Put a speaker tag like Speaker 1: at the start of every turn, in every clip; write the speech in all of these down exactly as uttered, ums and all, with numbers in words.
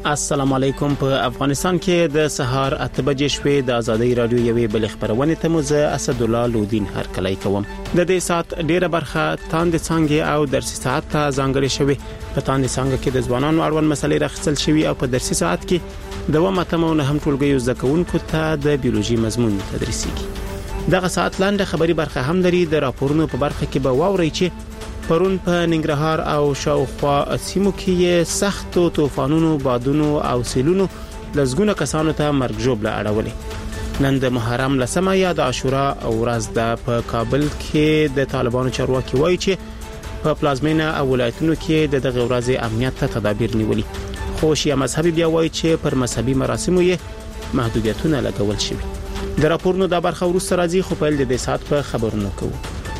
Speaker 1: السلام علیکم. په افغانستان کې د سهار اته بجې شوې د ازادي رادیو یوې بل خبرونه ته مزه اسد الله لودین هر کله کوم. د دې سات ډیره برخه تاند څنګه او درسي ساعت ته ځانګړې شوې. په تاند څنګه کې د ځوانانو اړوند مسلې راخصل شوې او په درسي ساعت کې د ومتمونه هم ټولګي زکونکو ته د بیولوژي مضمون تدریسيږي. دغه ساعت لاندې خبري برخه هم لري. د راپورونو په برخه کې به واوري چې پرون په ننګرهار او شاوخوا سیمو کې سختو طوفانونو، بادونو او سیلونو لزګونه کسانو ته مرګ ژوبله اړولې. نن د محرم لسمه یا د عاشورا ورځ ده. په کابل کې د طالبانو چارواکي وایي چې په پلازمینه او ولایتونو کې د دغه ورځې امنیت ته تدابیر نیولي. خو شیعه مذهبي بیا وایي چې پر مذهبي مراسمو یې محدودیتونه لګول شوي. د راپورونو د برخه ورسره راځي، خو په دې سات په خبرونو کوو.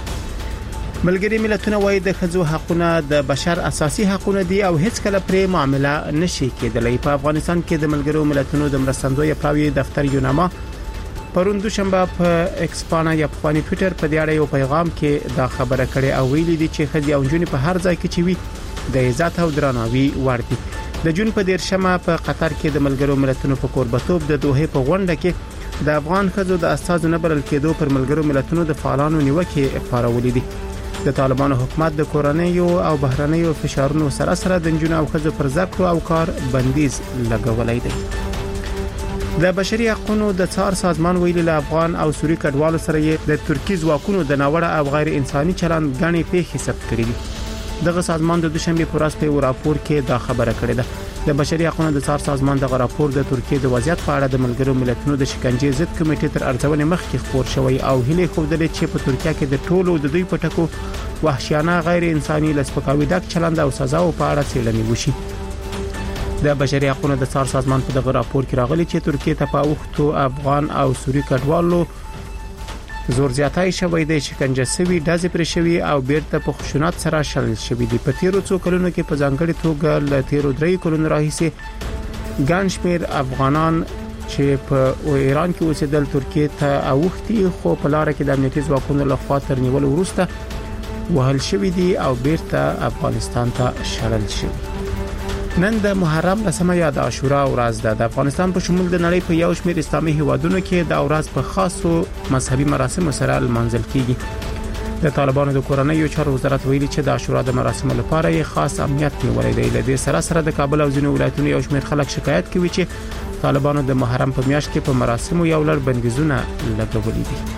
Speaker 1: ملګری ملتونه وایي د ښځو حقونه د بشر اساسي حقونه دي او هیڅ کله پرې معامله نشي کېدلی. په افغانستان کې د ملګرو ملتونو د مرستندوی پلاوی دفتر یوناما پرون دوشنبه په ایکسپانا یا په ټوئیټر په دیاړه یو پیغام کې دا خبره کړې او ویلي دي چې ښځې او نجونې په هر ځای کې چې وي د عزت او درناوي وړ دي. د جون په دیرشمه په قطر کې د ملګرو ملتونو په کوربتوب د دوحه په غونډه کې د افغان ښځو د استازو نه بلل کېدو پر ملګرو ملتونو د فعالانو نیوکه خبرولې دي. د طالبانو حکومت د کورنیو او بهرنیو فشارونو سره سره د جنونو او خځو پر زده کړو او کار بندیز لګولای دی. د بشري حقوقو د څار سازمان ویلي له افغان او سوري کډوالو سره د ترکی ځواکونو د ناوړه او غیر انساني چلند غني پیښې ثبت کړې دي. دغه سازمان د دوشنبه په ورځ په راپور کې دا خبره کړې ده. د بشري حقوقو د څار سازمان دغه راپور د ترکیه د وضعیت په اړه د ملګرو ملتونو د شکنجې ضد کمیټې تر ارزونې مخکې خبر شوی او هلي خوندل چې په ترکیه کې د ټولو د دوی پټکو وحشیانه غیر انساني لسپکاوي ډک چلند او سزا او په اړه څېړنې وشي. د بشري حقوقو د څار سازمان په دغه راپور کې راغلي چې ترکیه ته په وختو افغان او سوري کډوالو زور زیاتای شوی دی، شکنجه شوی، ډزې پر شوی او بیرته په خشونت سره شړل شوی دی. په تیرو څو کلونو کې په ځانګړي توګه ل تیرو درې کلونو راهیسې ګڼ شمېر افغانان چې په ایران کې اوسېدل ترکیه ته اوختي، خو په لار کې د امنیتي ځواکونو لخوا تر نیول وروسته وهل شوی دي او بیرته افغانستان ته شړل شوی. نن د محرم لسمه یا د عاشورا ورځ ده. د افغانستان په شمول د نړۍ په یو شمېر اسلامي هیوادونو کې د ورځ په خاصو مذهبي مراسمو سره لمانځل کیږي. د طالبانو د کورنیو چارو وزارت ویلي چې د عاشورا د مراسمو لپاره یې خاص امنیت نیولې دی. له دې سره سره د کابل او ځینو ولایتونو یو شمېر خلک شکایت کوي چې طالبانو د محرم په میاشت کې په مراسمو یو لړ بندیزونه لګولي دي.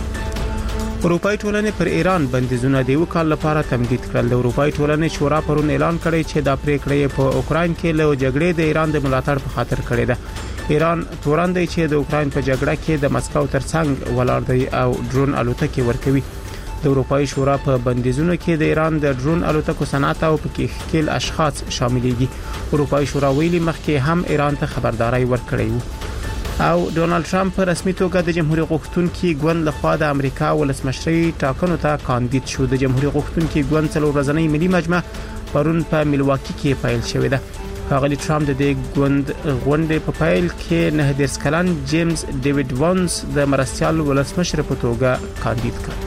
Speaker 1: اروپای ټولنې پر ایران بندیزونه د یو کال لپاره تمدید کړل. د اروپای ټولنې شورا پرون اعلان کړی چې دا پریکړه په اوکراین کې له جګړې د ایران د ملاتړ په خاطر کړې ده. ایران تورن دی چې د اوکراین په جګړه کې د مسکو ترڅنګ ولاړ دی او ډرون الوتکې ورکوي. د اروپای شورا په بندیزونو کې د ایران د ډرون الوتکو صنعت او پکې ښکیل اشخاص شاملېږي. اروپای شورا ویلي مخکې هم ایران ته خبرداري ورکړې وه. او ډونالد ټرمپ په رسمي توګه د جمهوریت غوښتونکي ګوند لخوا د امریکا ولسمشري ټاکنو ته کاندید شو. د جمهوریت غوښتونکي ګوند څلور ورځنۍ ملي مجمع پرون په ملواکی کې پیل شوې ده. ښاغلي ټرمپ د دې ګوند غونډې په پیل کې نه دیرش کلن جیمز ډیوډ وانس د مرستيال ولسمشر په توګه کاندید کړ.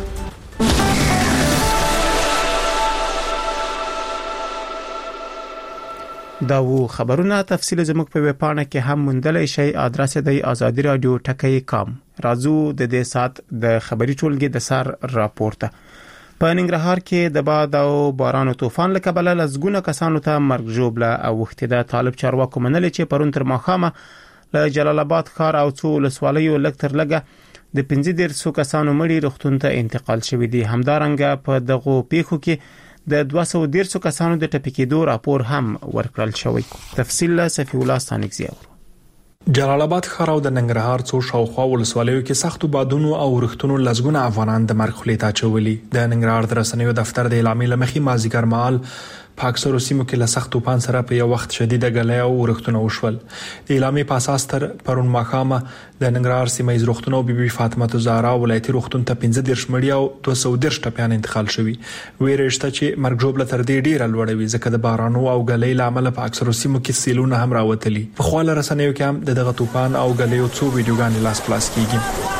Speaker 1: دا وو خبرونه. تفصیل زموږ په ویب پاڼه کې هم موندلای شئ. ادرس دی آزادی رادیو ټکی کام. راځو د دې سات د خبري ټولګي د سر راپورته. په ننګرهار کې د باد او باران او طوفان له کبله لزګونه کسانو ته مرګ ژوبله او وخت د طالب چارواکو منل چې پرون تر ماخامه له جلال آباد ښار او څو ولسوالیو لکتر لګه د پنځه دیرشو کسانو مړي روغتون ته انتقال شوی دي. همدارنګه په دغه پیښو کې د دوه سوه دیرشو کسانو د ټپکېدو راپور هم ورکړل شوی. تفصیل له صفی الله ستانکزی.
Speaker 2: جلال آباد ښار او د ننګرهار څو شاوخوا ولسوالیو کې سختو بادونو او ورښتونو لزګونه افغانان د مرګ خولې ته اچولي. د ننګرهار د رسنیو دفتر د اعلامیې لمخې مازیګر مهال په اکثرو سیمو کې له سخت طوفان سره په یو وخت شدیده ګلې او ورښتونه وشول. د اعلامیې په اساس تر پرون ماښامه د ننګرهار سیمه ییز روغتون او بیبي فاطمه زهرا ولایتي روغتون ته پنځه دیرش مړي او دوه سوه دیرش ټپیان انتقال شوي. ویره شته چې مرګ ژوبله تر دې ډیره لوړه وي ځکه د بارانو او ګلې لامل په اکثرو سیمو کې سیلونه هم راوتلي. په خواله رسنیو کې هم دغه طوفان او ګلې څو ویډیوګانې لاس پلاس کیږي.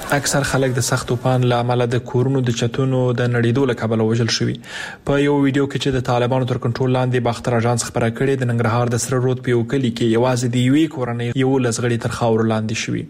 Speaker 2: اکثر خلک د سخت طوفان له امله د کورونو د چتونو د نړیدو له کبله وژل شوي. په یو ویډیو کې چې د طالبانو تر کنټرول لاندې باختر اژانس خبره کړې د ننګرهار د سره رود په یو کلی کې یوازې د یوې کورنۍ یو لزغړي تر خاور لاندې شوي.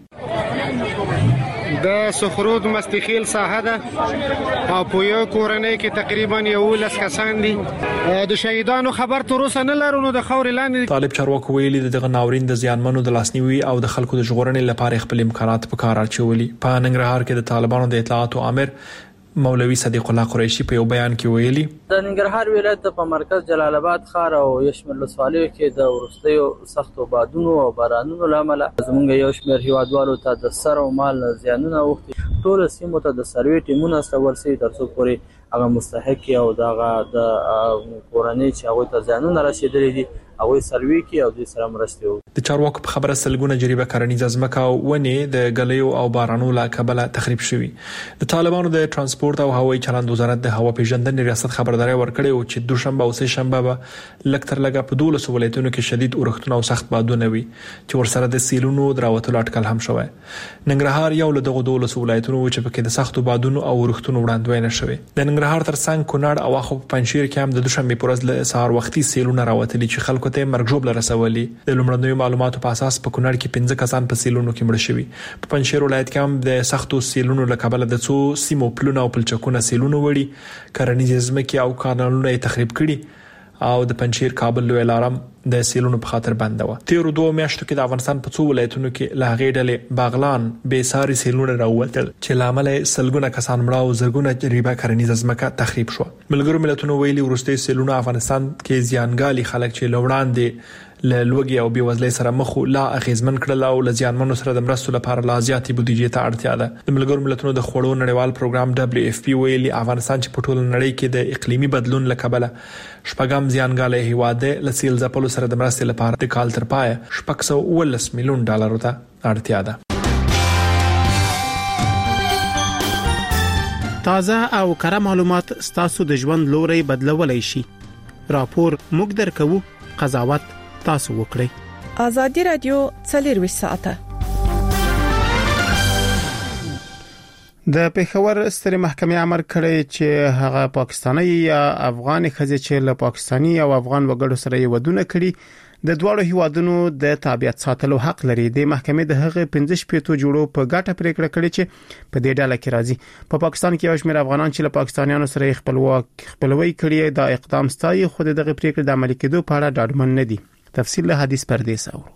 Speaker 3: د سخرود مستخیل ساحه ده او په یو کورنۍ کې تقریبا یو لس کسان دي. د شهیدانو خبر تر اوسه نه لرو نو د خاور لاندې. طالب
Speaker 2: چارواکو ویلي دغه ناورین د زیانمنو د لاسنیوي او د خلکو د ژغورنې لپاره خپل امکانات په کار اچولي. په ننګرهار کې د طالبانو د اطلاعاتو امر مولوي صدیق الله قریشي په یو بیان کې ویلي
Speaker 4: د ننګرهار ولایت په مرکز جلال آباد ښار او یشمل ولسوالۍ کې د ورستیو سختو بادونو او بارانونو لامل زمونږ یو شمېر هیوادوالو ته د سر او مال زیانونه اوښتي. ټول سیمو ته د سروې ټیمونه استول شوي تر څو پورې هغه مستحق او دغه د کورنۍ چې هغوی ته زیانونه رسېدلي دي هغوی سروې کې او دوی سره مرستې وکړي.
Speaker 2: د چارواکو په خبره سلګونه جریبه کرنیزه ځمکه او ونې د ګلیو او بارانونو له کبله تخریب شوي. د طالبانو د ترانسپورت او هوایي چلند وزارت د هوا پیژندنې ریاست خبرداري ورکړې او چې دوشنبه او سه شنبه به لکتر لګه په دولس ولایتونو کې شدید اورښتونه او سخت بادونه وي چې ورسره د سیلونو دراوتلو اټکل هم شوی. ننګرهار یو له دغه دولس ولایتونو چې پکې د سختو بادونو او اورښتونو وړاندوینه شوی. د ننګرهار ترڅنګ کونړ او اخو په پنځیر کې هم د دوشنبه پر ورځ له سهار وختي سیلونه راوتلي چې خلکو ته مرګ ژوبله رسولي. د لومړنیو معلوماتو په اساس په کونړ کې پنځه کسان په سیلونو کې مړ شوي. په پنځیر ولایت کې هم د سختو سیلونو له کبله د څو سیمو پلونه او پلچکونه سیلونو وړي کرنیزې ځمکې او کانالونه یې تخریب کړي او د پنځیر کابل لوی لارم د سیلونو په خاطر بنده و. تیر دوه میاشتو کې د افغانستان په څو ولایتونو کې له هغې ډلې باغلان بې ساري سیلونه راووتل چې له امله سلګونه کسان مړه او زرګونه جریبه کرنیزه ځمکه تخریب شو. ملګرو ملتونو ویلي وروستي سیلونه افغانستان کې زیانګالي خلک چې لوړاندې له لوګي او بیوزلۍ سره مخ لا اغیزمن کړل او له زیانمنو سره د مرستو لپاره لا زیاتې بودیجې ته اړتیا ده. د ملګرو ملتونو د خوړو نړیوال پروګرام دبليو اف پی ویلي افغانستان چې په ټوله نړۍ کې د اقلیمي بدلون له کبله شپږم زیانګالي هیواد له سیل ځپلو سره د مرستې لپاره د کال تر پای شپږ سوه اوولس میلیون ډالرو ته اړتیا ده.
Speaker 1: تازه او کره معلومات ستاسو د ژوند لوري بدلولای شي. راپور موږ درکو، قضاوت تاسو وکړئ.
Speaker 5: ازادي رادیو څلروي ساعته
Speaker 1: د پیښور سترې محکمې امر کړی چې هغه پاکستاني یا افغان ښځې چې له پاکستاني او افغان وګړو سره یې ودونه کړي د دواړو هیوادونو د تابعیت ساتلو حق لري. د محکمې د هغه پنځه شپږ جوړو په ګټه پریکړه کړې چې په دې ډله کې راځي. په پاکستان کې یو شمېر افغانان چې له پاکستانیانو سره خپلواک خپلوي کړي دا اقدام ستایي، خو دغه پریکړه د عملي کېدو په اړه ډاډمن نه دي. تفصیل له حدیث پردیس اورو.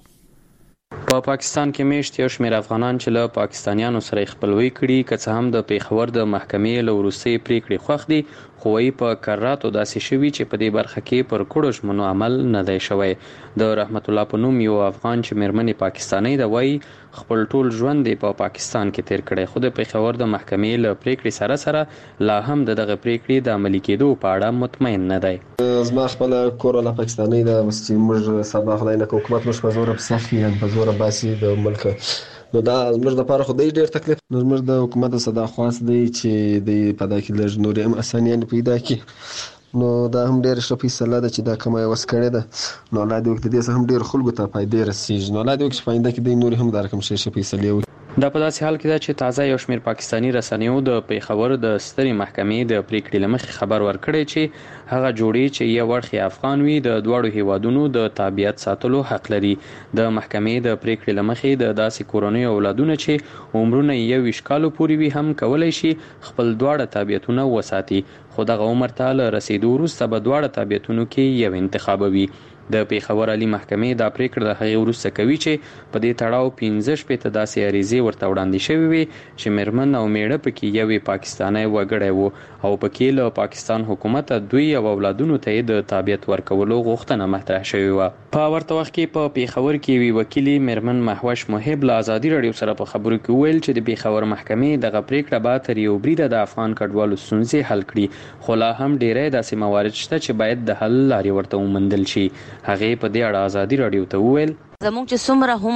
Speaker 6: په پاکستان کې میشت یو شمېر افغانان چې له پاکستانیانو سره خپلوي کړي که څه هم د پیښور د محکمې له وروستۍ پریکړې خوښ دي، خو یې په قراراتو داسې شوي چې په دې برخه کې پر کړو ژمنو عمل نه دی شوی. د رحمت الله په نوم یو افغان چې مېرمنې پاکستانۍ ده وایي خپل ټول ژوند یې په پاکستان کې تیر کړی، خو د پیښور د محکمې له پریکړې سره سره لا هم د دغه پریکړې د عملي کېدو په اړه مطمئن نه دی.
Speaker 7: زما خپل کور له پاکستانۍ ده، بس چې موږ سبا خدای نه کوي حکومت موږ په زور په سخت یا په زور باسي د ملک، نو دا زموږ لپاره خو ډېر تکلیف. نو زموږ د حکومت صدا خواست دی چې د په دغه کې لږ نورې هم اسانیانې پیدا کړي، نو دا هم ډېر ښه فیصله ده چې دا کومه یې وس کړې ده. نو الله دې وکړي دې څه هم ډېر خلکو ته فایدې رسېږي، نو الله دې وکړي چې په آینده کې دوی نورې هم دا رقم ښې ښې فیصلې وکړي.
Speaker 6: دا په داسې حال کې ده چې تازه یو شمېر پاکستاني رسنیو د پیښور د سترې محکمې د پریکړې له مخې خبر ورکړی چې هغه جوړې چې یو اړخ افغان وي د دواړو هیوادونو د تابعیت ساتلو حق لري. د محکمې د پریکړې له مخې د داسې کورنیو اولادونه چې عمرونه یې یو ویشت کالو پورې وي هم کولی شي خپل دواړه تابعیتونه وساتي، خو دغه عمر ته له رسېدو وروسته به دواړه تابعیتونو کې یو انتخابوي. د پیښور عالی محکمې دا پریکړه د هغې وروسته کوي چې په دې تړاو پنځه شپېته داسې عریضې ورته وړاندې شوې وي چې مېرمن او میړه پکې یو پاکستانی وګړی و او پکې له پاکستان حکومته دوی او اولادونو ته یې د تابعیت ورکولو غوښتنه مطرح شوې وه. په ورته وخت کې په پیښور کې یوې وکیلې مېرمن محوش محب له ازادي راډیو سره په خبرو کې وویل چې د پیښور محکمې دغه پریکړه به تر یو بریده د افغان کډوالو ستونزې حل کړي، خو لا هم ډیری داسې موارد شته چې باید د حل لارې ورته وموندل شي. هغه په دې اړه ازادي راډیو ته وویل
Speaker 8: زموږ چې څومره هم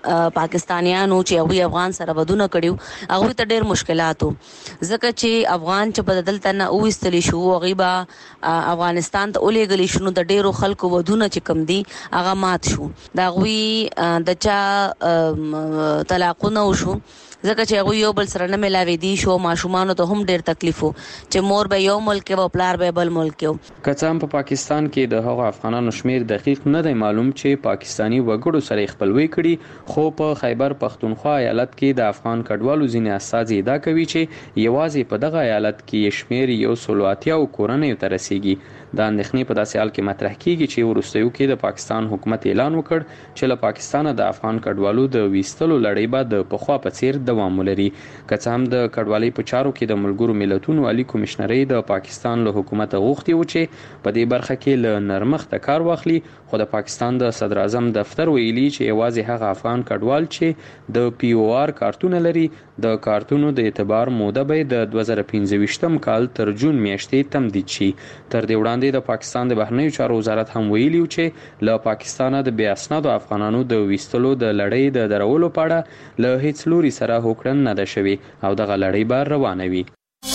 Speaker 8: پاکستانیانو چې هغه افغان سره ودونه کړیو هغه ته ډېر مشکلاتو ځکه چې افغان چې په دلته نه اوستلی شو غیبا افغانستان ته ولېګلی شنو د ډېرو خلکو ودونه چې کم دي هغه مات شو دا غوي د چا طلاقونه وشو ځکه چې هغه یو بل سره نه ملاوي دي شو ماشومان ته هم ډېر تکلیفو چې مور به یو ملک او پلار به بل ملک یو
Speaker 6: کڅام په پاکستان کې د هغو افغانانو شمیر دقیق نه دی معلوم چې پاکستانی وګړو سره خپلوي کړي خو په خیبر پختونخوا ایالت کې د افغان کډوالو ځینې استازي ادعا کوي چې یوازې په دغه ایالت کې شمیر یو سلواتیا او کورنۍ ته رسیږي د اندېښنې په داسې حال کې مطرح کیږي چې وروستیو کې د پاکستان حکومت اعلان وکړ چې له پاکستانه د افغان کډوالو د ویستلو لړۍ به د پخوا په څیر دوام ولري که څه هم د کډوالۍ په چارو کې د ملګرو ملتونو عالی کمشنرۍ د پاکستان له حکومت غوښتي و چې په دې برخه کې له نرمښت کار واخلي خو د پاکستان د صدر اعظم دفتر ویلي چې یوازې هغه افغان کډوال چې د پی او آر کارتونه لري د کارتونو د اعتبار موده به د دوه زره پنځه ویشتم کال تر جون میاشتې تمدید شي تر دې وړاندې د پاکستان د بهرنیو چارو وزارت هم ویلي چې له پاکستانه د بې اسنادو افغانانو د ویستلو د لړۍ د درولو په اړه له هیڅ لوري سره هوکړه نه ده شوې او دغه لړۍ به روانه وي.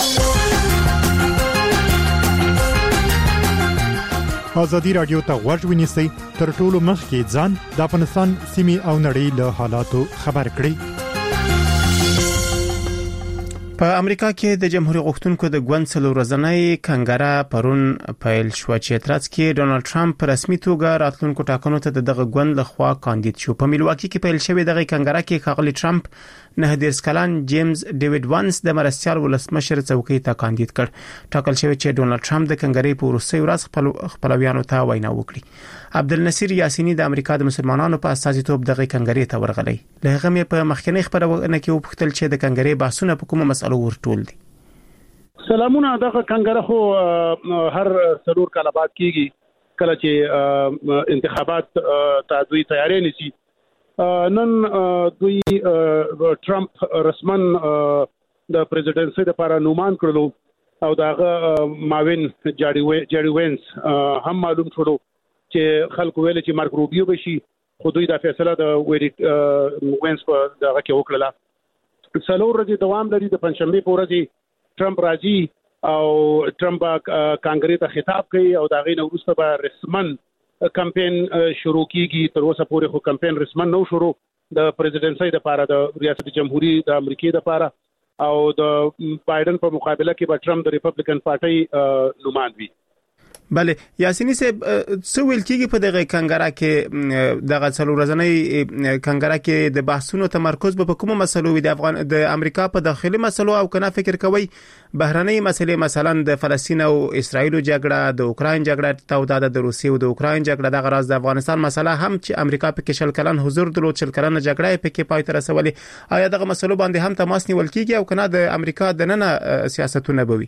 Speaker 9: ازادي رادیو ته غوږ ونیسئ تر ټولو مخکې ځان د افغانستان سیمې او نړۍ له حالاتو خبر کړئ.
Speaker 1: په امریکا کې د جمهوریت غوښتونکو د ګوند څلور ورځنۍ کنګره پرون پیل شو چې اعتراض کې ډونالد ټرمپ په رسمي توګه راتلونکو ټاکنو ته دغه ګوند لخوا کاندید شو. په میلواکی کې پیل شوې دغه کنګره کې ښاغلي ټرمپ نه دیرش کلن جیمز ډیوډ وانس د مرستيال ولسمشر څوکۍ ته کاندید کړ. ټاکل شوی چې ډونالد ټرمپ د کنګرې په وروستي ورځ خپل خپلویانو ته وینا وکړي. عبدالنصیر یاسینی د امریکا د مسلمانانو په استازیتوب دغه کنګرې ته ورغلی. له هغه مې په مخکنی خبرونه کې وپوښتل چې د کنګرې بحثونه په کومه مسله ورټول دي.
Speaker 10: سلامونه. دغه کنګره خو هر څلور کاله بعد کیږي کله چې انتخابات ته دوی تیاری نیسي. نن دوی ټرمپ رسمن د پریزیدنسي لپاره نومان کړلو او داغه ماوین جاری وینس هم معلوم شو چې خلکو ویل چې مارک روبیو بشي خو دوی دا فیصله د وینس په دغه کې وکړه. څلور ورځې دوام لري. د پنځشنبه په ورځ ټرمپ راځي او ټرمپ کانګرې ته خطاب کوي او دا غي نو وروسته به رسمن کمپاین شروع کیږي. تر اوسه پورې خو کمپاین رسمن نو شروع د پریزیدنسي لپاره د ریاست جمهوریت د امریکای لپاره او د بایدن په مقابله کې به ټرمپ د ریپبلیکن پارټي نومان وي.
Speaker 1: بله یاسینی صاحب څه ویل کیږي په دغه کنګره کې دغه څلور ورځنۍ کنګره کې د بحثونو تمرکز په کومه مسلو وي د افغان د امریکا په داخلي مسلو او کنه فکر کوي بهرنۍ مسلې مثلا د فلسطین او اسرایل جګړه د اوکراین جګړه توداده د روسیې او د اوکراین جګړه د غراز د افغانستان مسله هم چې امریکا په کې شل کلن حضور درلود شل کلن جګړه په کې پای ته رسولې آیا دغه مسلو باندې هم تماس نیول کیږي او کنه د امریکا د نن سیاستونه بوي؟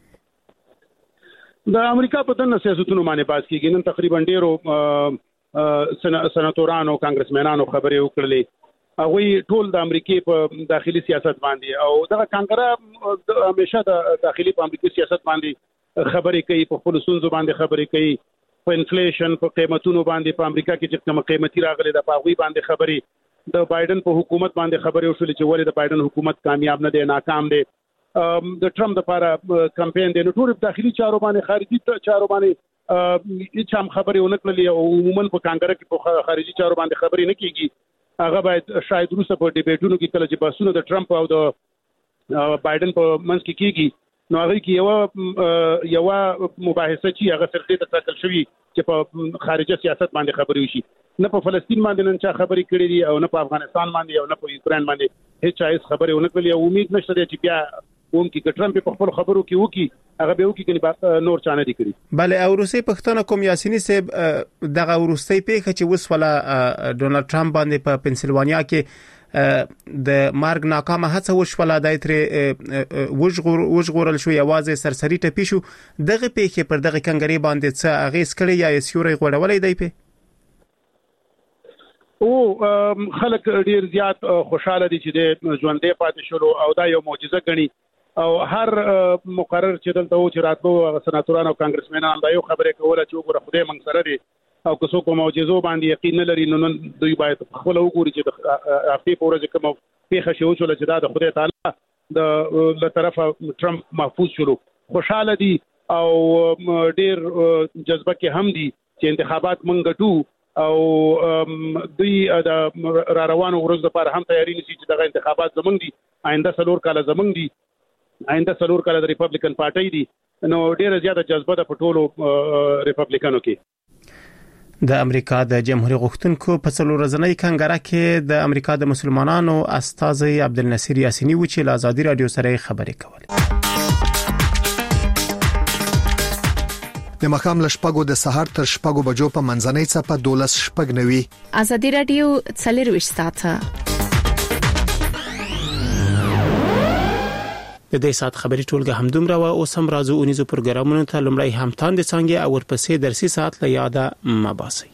Speaker 10: د امریکا په دنه سیاستونو باندې باز کیږي. نن تقریبا ډیرو سناتورانو کانګرسمنانو خبرې وکړلې. هغه ټول د امریکای په داخلي سیاست باندې او دغه کانګره همیشه د داخلي په امریکای سیاست باندې خبرې کوي. په خپل سنځو باندې خبرې کوي. په انفلیشن په قیمتونو باندې په امریکا کې چې کوم قیمتي راغلي د پاغوي باندې خبرې د بایدن په حکومت باندې خبرې وشولې چې ولې د بایدن حکومت کامیاب نه دی ناکام دی. د ټرمپ لپاره کمپاین دی. نو ټول داخلي چارو باندې خارجي چارو باندې هیڅ هم خبرې ونه کړلې او عموما په کانګره کې په خارجي چارو باندې خبرې نه کیږي. هغه باید شاید روسه په ډیبیټونو کې کله چې بحثونه د ټرمپ او د بایدن په منځ کې کیږي نو هغه کې یو یو مباحثه چې هغه سره د تکل شوی چې په خارجي سیاست باندې خبرې وشي. نه په فلسطین باندې نن چا خبرې کړې دي او نه په افغانستان باندې او نه په یوکرين باندې هیڅ هیڅ خبرې ونه کړلې او امید نشته چې بیا کوم کې ټرمپ په خپل خبرو کې وکی هغه به وکی کني نور چانه دي کړی.
Speaker 1: بله او روسي پښتنه کوم یاسینی صاحب دغه روسي پیخه چې وسوله ډونالد ټرمپ باندې په پنسلوانیا کې د مارګ ناکامه هڅه وشوله د تر وژغور وژغورل شو یوازې سرسری ټپی شو. دغه پیخه پر دغه کنګری باندې څه اغیز کړی یا سیوري غوړولې دی په
Speaker 10: او خلک ډیر زیات خوشاله دي چې د ژوندې پاتې شول او دا یو معجزه غني او هر مقرر چې دلته و چې راتلو سناتورانو او کانګرسمنانو دا یو خبره کوله چې وګوره خدای منګ سره دي او که څوک معجزو باندې یقین نه لري نو دوی باید خپل وګوري چې د هفته په ورځ کوم پیښه شو چې دا د خدای تعالی د له طرفه ټرمپ محفوظ شروع خوشاله دي او ډیر جذبه کې هم دي چې انتخابات مونږ ګټو او دوی د را روانو ورځ لپاره هم تیاری نشي چې دغه انتخابات زمونږ دي آینده څلور کاله زمونږ دي آینده څلور کاله د ریپبلیکن پارټي دي نو ډیره زیاته جذبه د پټولو ریپبلیکنو کې
Speaker 1: د امریکا د جمهوریت غوښتونکو په څلور ورځنۍ کنګره کې د امریکا د مسلمانانو استاذ عبدالنصیر یاسینی و چې له ازادي رادیو سره خبرې کولې
Speaker 11: د مخام لشپګو د سحر تر شپګو بجو په منځنۍ صفه دولس شپګ نوي
Speaker 5: ازادي رادیو څلرويش ساعته
Speaker 1: د دې سات خبري ټولګه هم دومره و او سم راځو اونیزو پروګرامونو ته لمړی هم تاند څنګه او ورپسې درسي ساعت له یاده مباسي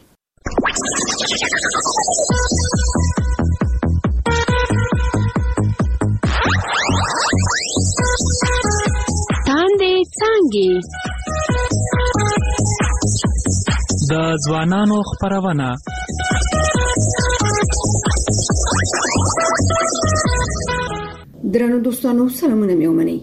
Speaker 12: تاند څنګه د ځوانانو خبرونه
Speaker 13: درنو دوستانو سلامونه مې ومنئ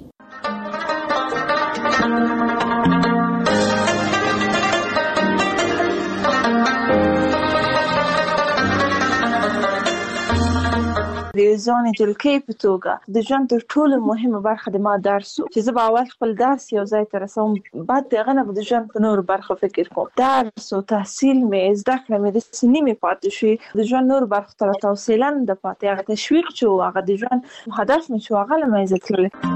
Speaker 14: د ځان جلکې په توګه د ژوند تر ټولو مهمه برخه د ما درس چې زه به اول خپل درس یو ځای ته رسوم بعد دغه نه د ژوند په نور برخه فکر کوم درس او تحصیل مې زده کړم د سنیمې پاتې شي د ژوند نور برخه تر توسيلا د پاتې هغه تشویق چې هغه د ژوند هدف مې شو هغه لمه عزت کړل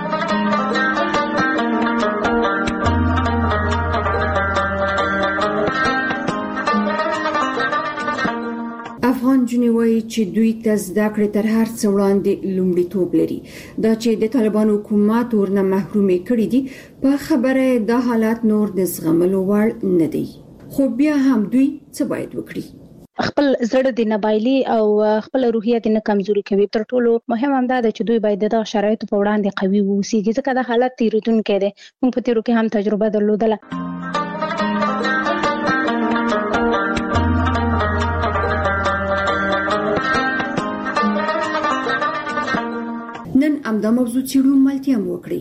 Speaker 13: افغان جنوي چې دوی ته زده کړې تر هر څه وړاندې لومړیتوب لري دا چې د طالبان حکومت ورنه محرومې کړې دي په خبره د حالات نور د زغملو وړ نه دي خو بیا هم دوی څه باید وکړي
Speaker 15: خپل زړه د نبایلی او خپل روحیه د نه کمزوري کوي تر ټولو مهم هم دا چې دوی باید د شرایطو په وړاندې قوي ووسیږي ځکه د حالت تیریدونکو دي موږ په تیرو کې هم تجربه درلودله
Speaker 13: نن امدا موضوع چیرو ملتیا مو وکړي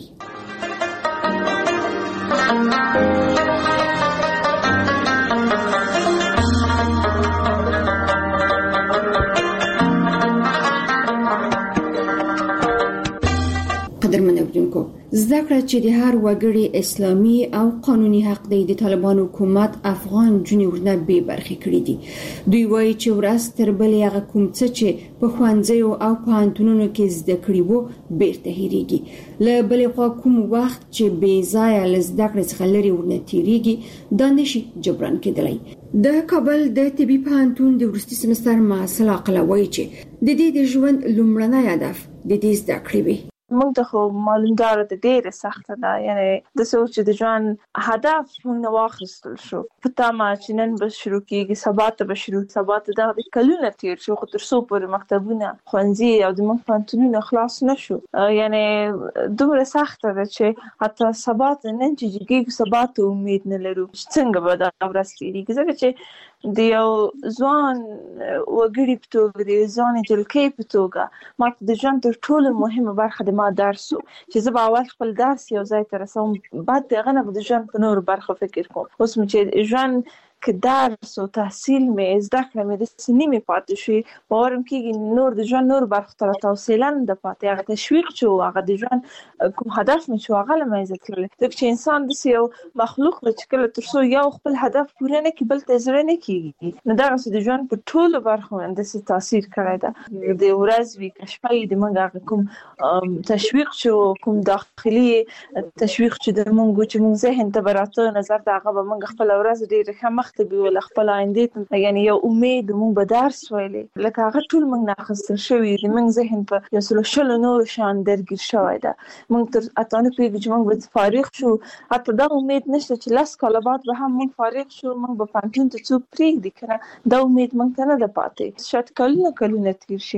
Speaker 13: قدرمن اوریدونکو زده کړه چې د هر وګړي اسلامي او قانوني حق دی د طالبان حکومت افغان جنورونه به برخې کړې دي دوی وایي چې ورځ تر بلې هغه کوم څه چې په خوانځي او پانتونونو کې زده کړي وو بیرته هېریږي له بلې خوا کوم وخت چې بې ځایه لزده کړې څخه لري ورنه تیریږي دا نشي جبران کېدلی د کابل د طبي پانتون د ورستي سمستر محصل عقلوي چې د دې د ژوند لومړنی هدف د دې زده کړې وي
Speaker 14: موږ ته خو معلوم دار د ډېر سخت ده یعنی د سوچ د ژوند هدف موږ واخیستل شو په تمه چې نن به شروع کیږي سبا ته به شروع سبا ته د کلونه تیر شو خو تر څو پورې مکتبونه خوانځي او د موږ پانتونونه خلاص نشو یعنی دومره سخت ده چې حتی سبا ته نن چې کیږي سبا ته امید نه لرو څنګه به دا ورځ کیږي ځکه چې د یو ځوان وګړي په توګه د ځان جلکې په توګه ما د ژوند تر ټولو مهمه برخه د ما درس چې زه به اول خپل درس یو ځای ته رسوم بعد دغه نه د ژوند په نور برخه فکر کوم اوس مې چې ژوند کې درس او تحصیل مې زده کړم د سنیمې پاتې شي باورم کېږي نور د ژوند نور برخه تر توسيلا د پاتې هغه تشویق چې هغه د ژوند کوم هدف مې شو هغه لمه عزت کړل ځکه چې انسان د یو مخلوق چې کله تر څو یو خپل هدف پوره نه کړي بل ته زړه نه کیږي نو دا غوښتل د ژوند په ټولو برخو باندې تاثیر کړی دا د ورځ وی کشفای د منګه کوم تشویق چې کوم داخلي تشویق چې د مونږ چې مونږ ذهن ته براته نظر دا هغه مونږ خپل ورځ ډېر ښه مختبي ول خپل آینده یعنی یو امید مونږ به درس ویلې لکه هغه ټول مونږ ناخستل شوی د مونږ ذهن په یو سلو شلو نور شان درګیر شوی دا مونږ تر اتانه پیږي چې مونږ به فارغ شو حتی دا امید نشته چې لاس کاله بعد به هم مونږ فارغ شو مونږ به پانتون ته څوک پریږدي کنه دا امید مونږ ته نه ده پاتې شاید کلونه کلونه تیر شي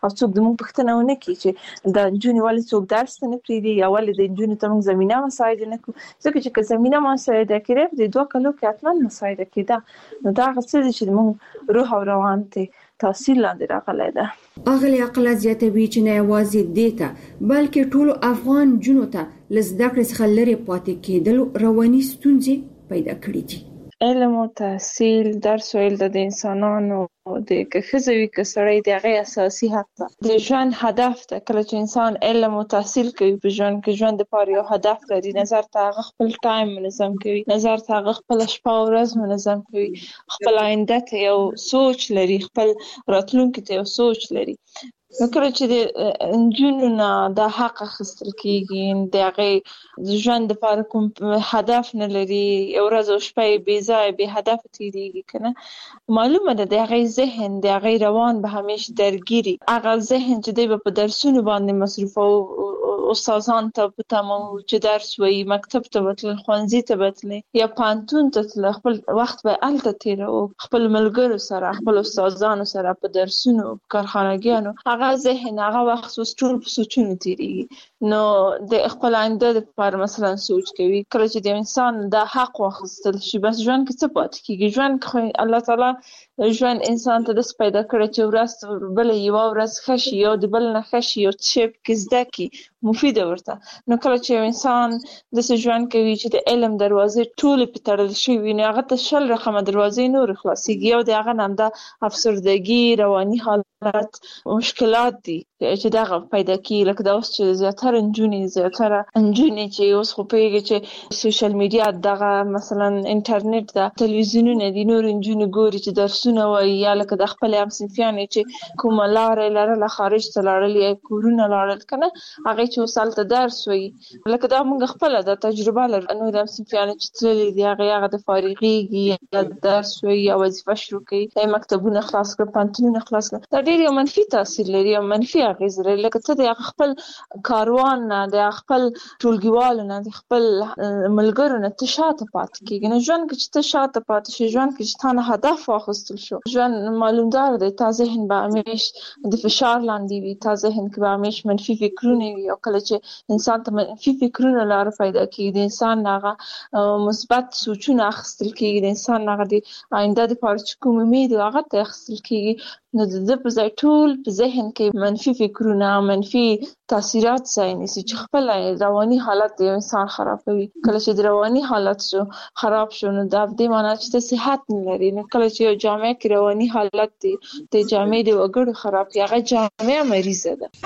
Speaker 14: او څوک د موږ پښتنه ونه کی چې د جون والي څوک درس نه پریدي یا والي د جون ته موږ زمينه مساعده نه کو ځکه چې زمينه مساعده کړې د دوه کلو کې اتمن مساعده کېده نو دا غوښتل چې موږ روح او روان ته تحصیل لاندې راغلی ده.
Speaker 13: اغلی عقلات زیاتوي چې نه یوازې دیتا بلکې ټول افغان جنو ته لزده کړې څخه لري پاتې کېدل رواني ستونزې پیدا کړې دي.
Speaker 14: علم او تحصیل درس ویل د انسانانو د کخزوي کسړی د هغه اساسي حق ده. د ژوند هدف ته کله چې انسان علم او تحصیل کوي په ژوند کې ژوند لپاره یو هدف لري نظر ته خپل ټایم منظم کوي نظر ته خپل شپه او ورځ منظم کوي خپل آینده ته یو سوچ لري خپل راتلونکي ته یو سوچ لري. نو کله چې د انجونو نه د حق اخیستل کېږي د هغې د ژوند لپاره کوم هدف نه لري یو ورځ او شپه یې بې ځایه بې هدفه تېرېږي که نه معلومه ده د هغې ذهن د هغې روان به همیشه درګیري هغه ذهن چې دی به په درسونو باندې مصروفه استادان ته په تمه چې درس وایي مکتب ته به تلل ښوونځي ته به تللی یا پوهنتون ته تلل خپل وخت به هلته تېروو خپل ملګرو سره خپل استادانو سره په درسونو په کارخانګیانو هغه ذهن هغه وخت اوس ټول په سوچونو تېرېږي نو د خپل آینده دپاره مثلا سوچ کوي کله چې د انسان د حق واخیستل شي بس ژوند کې څه پاتې کېږي ژوند کې خو الله تعالی ژوند انسان ته داسې پیدا کړی چې ورځ بله یوه ورځ ښه شي یا د بل نه ښه شي یو څه شی پکې زده کړي مفیده ورته نو کله چې یو انسان داسې ژوند کوي چې د علم دروازې ټولې پرې تړل شوي وي نو هغه ته شل رقمه دروازې نورې خلاصېږي یو د هغه نه همدا افسردګي رواني حالت مشکلات دي چې دغه پیدا کېږي لکه دا اوس چې زیاتره نجونې زیاتره نجونې چې اوس خو پوهېږي چې سوشل میډیا دغه مثلا انټرنیټ ده تلویزیونونه دي نور نجونې ګوري چې درسونه وایي یا لکه د خپلې همصنفیانې چې کومه لاره یې لرله خارج ته لاړل یا کورونه لاړل که نه هغې چې اوس هلته درس وایي لکه دا موږ خپله دا تجربه لرو نور همصنفیانې چې تللي دي هغې هغه د فارغېږي یا درس وایي یا وظیفه شروع کوي یا مکتبونه خلاص کړه پوهنتونونه خلاص کړه دا ډېر یو منفي تاثیر لري یو منفي اغیز لري لکه ته د خپل کاروان نه د خپل ټولګیوالو نه د خپل ملګرو نه ته شاته پاتې کېږي نو ژوند کې چې ته شاته پاتې شې ژوند کې چې تا نه هدف واخیستل شو ژوند معلومدار دی تا ذهن به همیش د فشار لاندې وي تا ذهن کې به همیش منفي فکرونه وي او کله چې انسان ته منفي فکرونه لاره پیدا کېږي د انسان هغه مثبت سوچونه اخیستل کېږي د انسان هغه د آینده دپاره چې کوم امید هغه ته اخیستل کېږي نو د ده په ځای ټول په ذهن کې منفي فکرونه منفي تاثیرات ځای نیسي چې خپل رواني حالت د انسان خرابوي کله چې د رواني حالت شو خراب شو نو دا په دې معنی چې ته صحت نه لري نو کله چې یو جامعه کې رواني حالت دی د جامعې د وګړو خراب کړي هغه جامعه مریضه ده.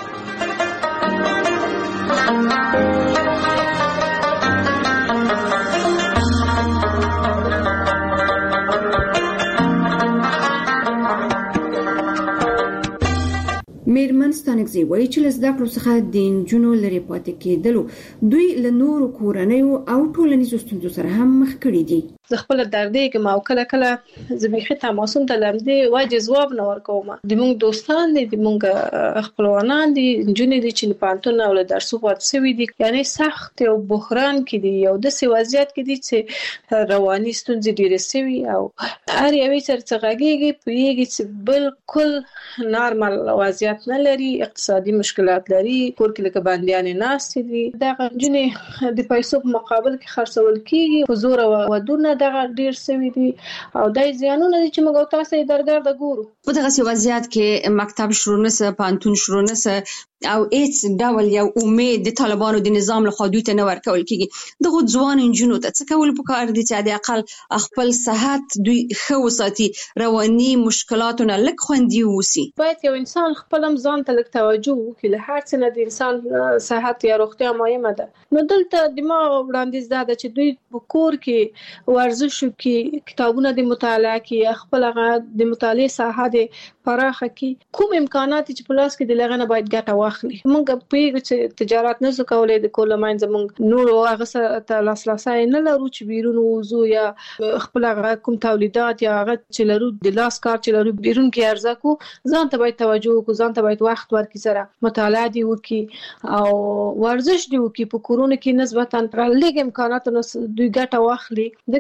Speaker 13: میرمن ستانکزی وایي چې له زده کړو څخه د نجونو لرې پاتې کېدلو دوی له نورو کورنیو او ټولنیزو ستونزو سره هم مخ کړي دي.
Speaker 16: زه خپل دردېږم او کله کله زه بیخي تماسونه د لمدې وجې ځواب نه ورکوم د موږ دوستان دي د موږ خپلوانان دي نجونې دي چې له پوهنتون او له درسو پاتې شوي دي یعنې سخت یو بحران کې دي یو داسې وضعیت کې دي چې رواني ستونزې ډېرې شوي او هر یوې سره چې غږېږي پوهېږي چې بالکل نارمل وضعیت نه لري اقتصادي مشکلات لري کور کې لکه بندیانې ناستې دي دغه نجونې د پیسو په مقابل کې خرڅول کېږي په زور ودونه دغه ډیر سوي دي او دای زیانونه دي چې موږ تاسو یې درګرده ګورو
Speaker 17: په دغه وضعیت کې مکتب شروع نسه پانتون شروع نسه او هیڅ ډول یو امید د طالبانو د نظام له خوا دوی ته نه ورکول کېږي دغه ځوان نجونو ته څه کول پکار دي چې د اقل خپل صحت دوی ښه وساتي رواني مشکلاتونه لږ خوندي ووسي
Speaker 16: باید یو انسان خپل هم ځان ته لږ توجه وکړي له هر څه نه د انسان صحت یا روغتیا مهمه ده نو دلته د ما وړاندیز دا ده چې دوی په کور کې ورزش وکړي کتابونه د مطالعه کړي خپل هغه د مطالعې ساحه د پراخه کړي کوم امکانات چې په لاس کې د لغه نه باید ګټه واخلي موږ پوهېږو چې تجارت نه شو کولی د کور له منځه موږ نورو هغه سره ته لاسرسی نه لرو چې بیرون ووځو یا خپل هغه کوم تولیدات یا هغه چې لرو د لاس کار چې لرو بیرون کې عرضه کړو ځان ته باید توجه وکړو ځان ته باید وخت ورکړي سره مطالعه دې وکړي او ورزش دې وکړي په کورونو کې نسبتا لږ امکاناتو نه دوی ګټه واخلي ځکه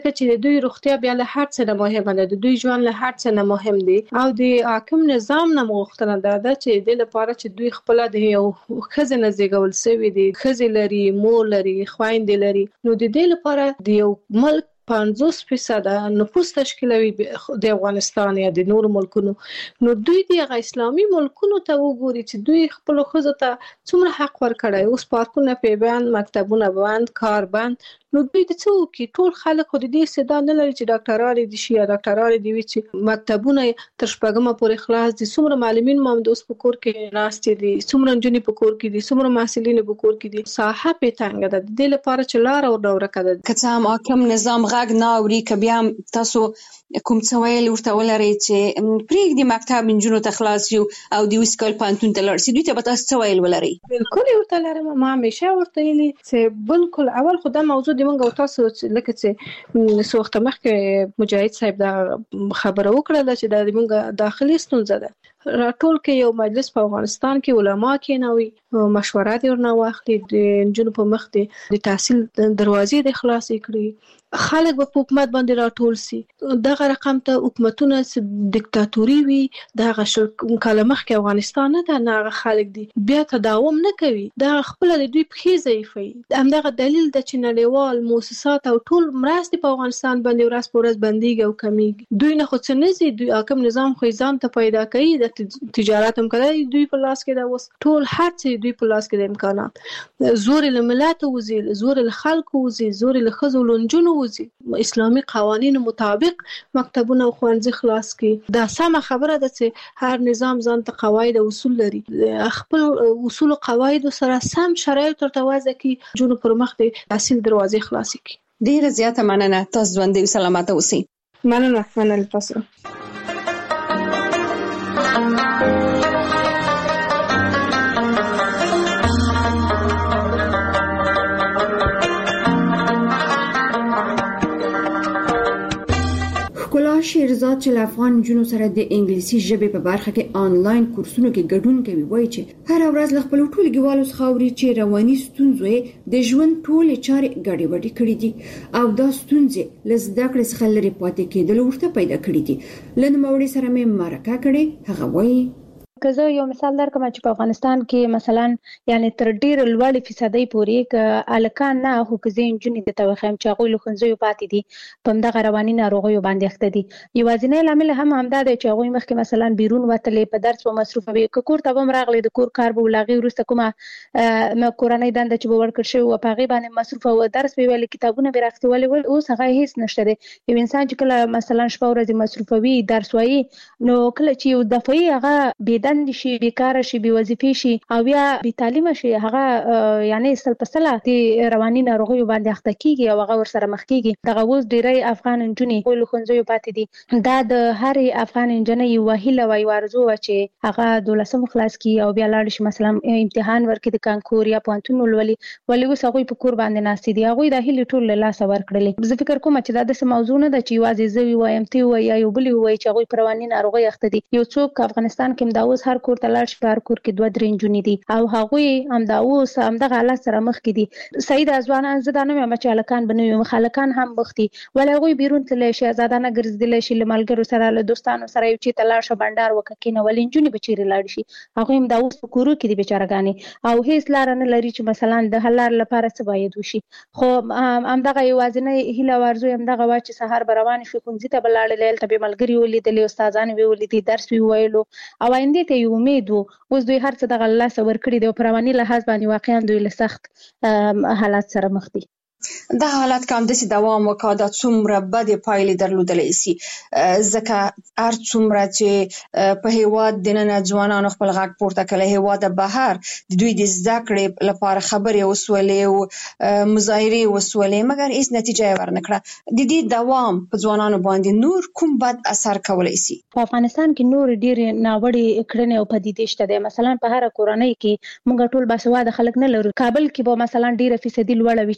Speaker 16: ځکه چې دوی روغتیا بیا له هر څه نه مهمه ده، د دوی ژوند له هر څه نه مهم دی. او د حاکم نظام نه غوښتنه ده چې د لپاره چې دوی خپل د یو ښځې نه زیږول شوی دي، ښځې لري، مور لري، خويندې لري، نو د دې لپاره د یو ملک پنځوس فیصد نفوس تشکیلوي د افغانستان یا د نورو ملکونو، نو دوی د اسلامي ملکونو ته وګوري چې دوی خپل ښځو ته څومره حق ورکړي. اوس پارکونه په بند، مکتبونه بند، کار بند، نو دوی د څو کې ټول خلک خو د دې استعداد نه لري چې ډاکټران دي شي یا ډاکټران دي چې مکتبونه تر شپږمه پورې خلاص دي. څومره معلمین مو د اوس په کور کې ناشته دي، څومره نجونې په کور کې دي، څومره محصلین په کور کې دي. ساحه په تنګ ده، د دې لپاره چې لار او ډوره کړه
Speaker 17: که څه هم حاکم نظام غږ نه اوري، که بیا تاسو کوم څه ویل ورته ولرئ چې پرېږدي مکتب نجونو ته خلاص یو او د وسکل پانتون ته لاړ شي، دوی ته به تاسو څه ویل ولرئ؟
Speaker 16: بالکل ورته لرم، ما همیشه ورته ویلي چې بالکل اول خو دا موضوع د موږ او تاسو لکه چې څو وخت مخکې مجاهد صاحب دا خبره وکړه چې دا د موږ داخلي ستونزه ده. راټول کې یو مجلس په افغانستان کې علما کېنوي، مشوره دې ورنه واخلي، د نجونو په مخ دې د تحصیل دروازې د خلاصې کړي، خلک به په حکومت باندې راټول سي. دغه رقم ته حکومتونه دیکتاتوري وي، دغه شل کاله مخکې افغانستان نه ده، نه هغه خلک دي بیا تداوم نه کوي، دا خپل د دوی پخې ضعیفوي. همدغه دلیل د چې نړیوال موسسات او ټول مرستې په افغانستان باندې ورځ په ورځ بنديږي او کمیږي. دوی نه خو څه نه زی، دوی حاکم نظام خو ځان ته پیدا کوي، د تجارت هم کوي دوی په لاس کې دا اوس ټول هر څه دوی په لاس کې د امکانات، زور له ملت وزي، زور له خلکو وزي، زور له خزو لنجونو وزي. اسلامي قوانینو مطابق مکتبونه او ښوونځي خلاص کړي. دا سمه خبره ده چې هر نظام ځان ته قواعد او اصول لري، خپل اصول او قواعد سره سم شرایط ورته وضع کړي، جنو پر مخ د تحصیل دروازې خلاص کړي.
Speaker 17: ډیره زیاته مننه، تاسو ژوندۍ او سلامت اوسئ.
Speaker 16: مننه مننه تاسو.
Speaker 13: شیرزاد چې افغان جنو سره د انګلیسي ژبې په برخه کې آنلاین کورسونو کې ګډون کوي، وایي چې هر ورځ له خپل ټولګیوالو څخه اوري چې رواني ستونزې د ژوند ټولې چارې ګډوډې کړې دي او دا ستونزې له زده کړې څخه لرې پاتې کېدل ورته پیدا کړې دي. له نوموړي سره مې مرکه کړې، هغه وایي
Speaker 15: که زه یو مثال درکړم چې په افغانستان کې مثلا یعنی تر ډیر لوړ فیصدي پورې ک الکان نه هو که زین جنې د توخم چې هغه له خنځو پاتې دي په دغه رواني ناروغیو باندې اخته دي. یوازینی لامل هم همدا دی چې هغه مخکې مثلا بیرون وتلې په درس او مصروف وي، که کور ته هم راغلي د کور کار به لاغي ورسته کومه م کورنۍ دنده چې به ورکړ شي او په هغه باندې مصروف او درس ویل کتابونه به راختي ولې اوس هغه هیڅ نشته دی. یو انسان چې کله مثلا شپه ورځ مصروف وي درس وایي، نو کله چې یو دفعي هغه بيدند شي، بیکار شي، بي وظیفه شي او بیا بي تعلیم شي، هغه یعنی سل پسله د رواني ناروغیو باندې اخته کیږي او هغه ور سره مخ کیږي. دغه اوس ډیری افغان انجونې په لخنځو پاتې دي. دا د هر افغان انجنې یو وهیله وای ورزو چې هغه دولسم خلاص کی او بیا لاړ شي مثلا امتحان ورکړي د کانکور یا پوهنتون ولولي، ولې اوس هغه په کور باندې ناشې دي، هغه د هیله ټول له لاس ورکړل. زه فکر کوم چې دا د موضوع نه ده چې یوازې زوی وایم تی وای یا یو بلی وای چې هغه رواني ناروغي اخته دي. یو څوک افغانستان کې دا اوس هر کور ته لاړ شي، هر کور کې دوه درې انجونې دي او هغه هم دا اوس هم د حالت سره مخ کې دي. سید ازوانان زدانه مې مچالکان بنوي مخالکان هم بختي، ولې هغه بیرون تللی شي، آزادانه ګرځیدل شي، لملګرو سره له دوستانو سره یو چې تلاړ شه بندر وککینه، ولې انجونې بچیري لاړ شي، هغه هم دا اوس کورو کې دي بیچارهګانی او هیڅ لار نه لري چې مثلا د حلال لپاره څه باید وشي. خو هم دغه یوازینی هیله ورزو هم دغه وا چې سحر بروان شي کونځي ته بلاړ لیل ته به ملګری ولیدل، استادان وی ولیدي، درس وی ویلو او آینده ته یو امید وو. اوس دوی هر څه دغه الله سور کړی دی او پرواني لحاظ باندې واقعا دوی له سخت حالات سره مخ دي.
Speaker 17: دا حالت کوم د دوام وکړ د څومره بد پایلې درلودلې سي، ځکه هر څومره چې په هیواد د نن ځوانانو خپل غږ پورته کړي، هیواد بهر د دوی د زده کړې لپاره خبرې وسولې او مظاهره وسولې، مګر هیڅ نتیجه ورنکړه. د دې دوام په ځوانانو باندې نور کوم بد اثر کولای سي؟
Speaker 15: په افغانستان کې نور ډیر ناوړي کړنې او پدیدې شته دي. مثلا په هر کورنۍ کې موږ ټول باسواده خلک نه لرو. کابل کې به مثلا ډیر فیصدي لوړ وي چې موږ باسواده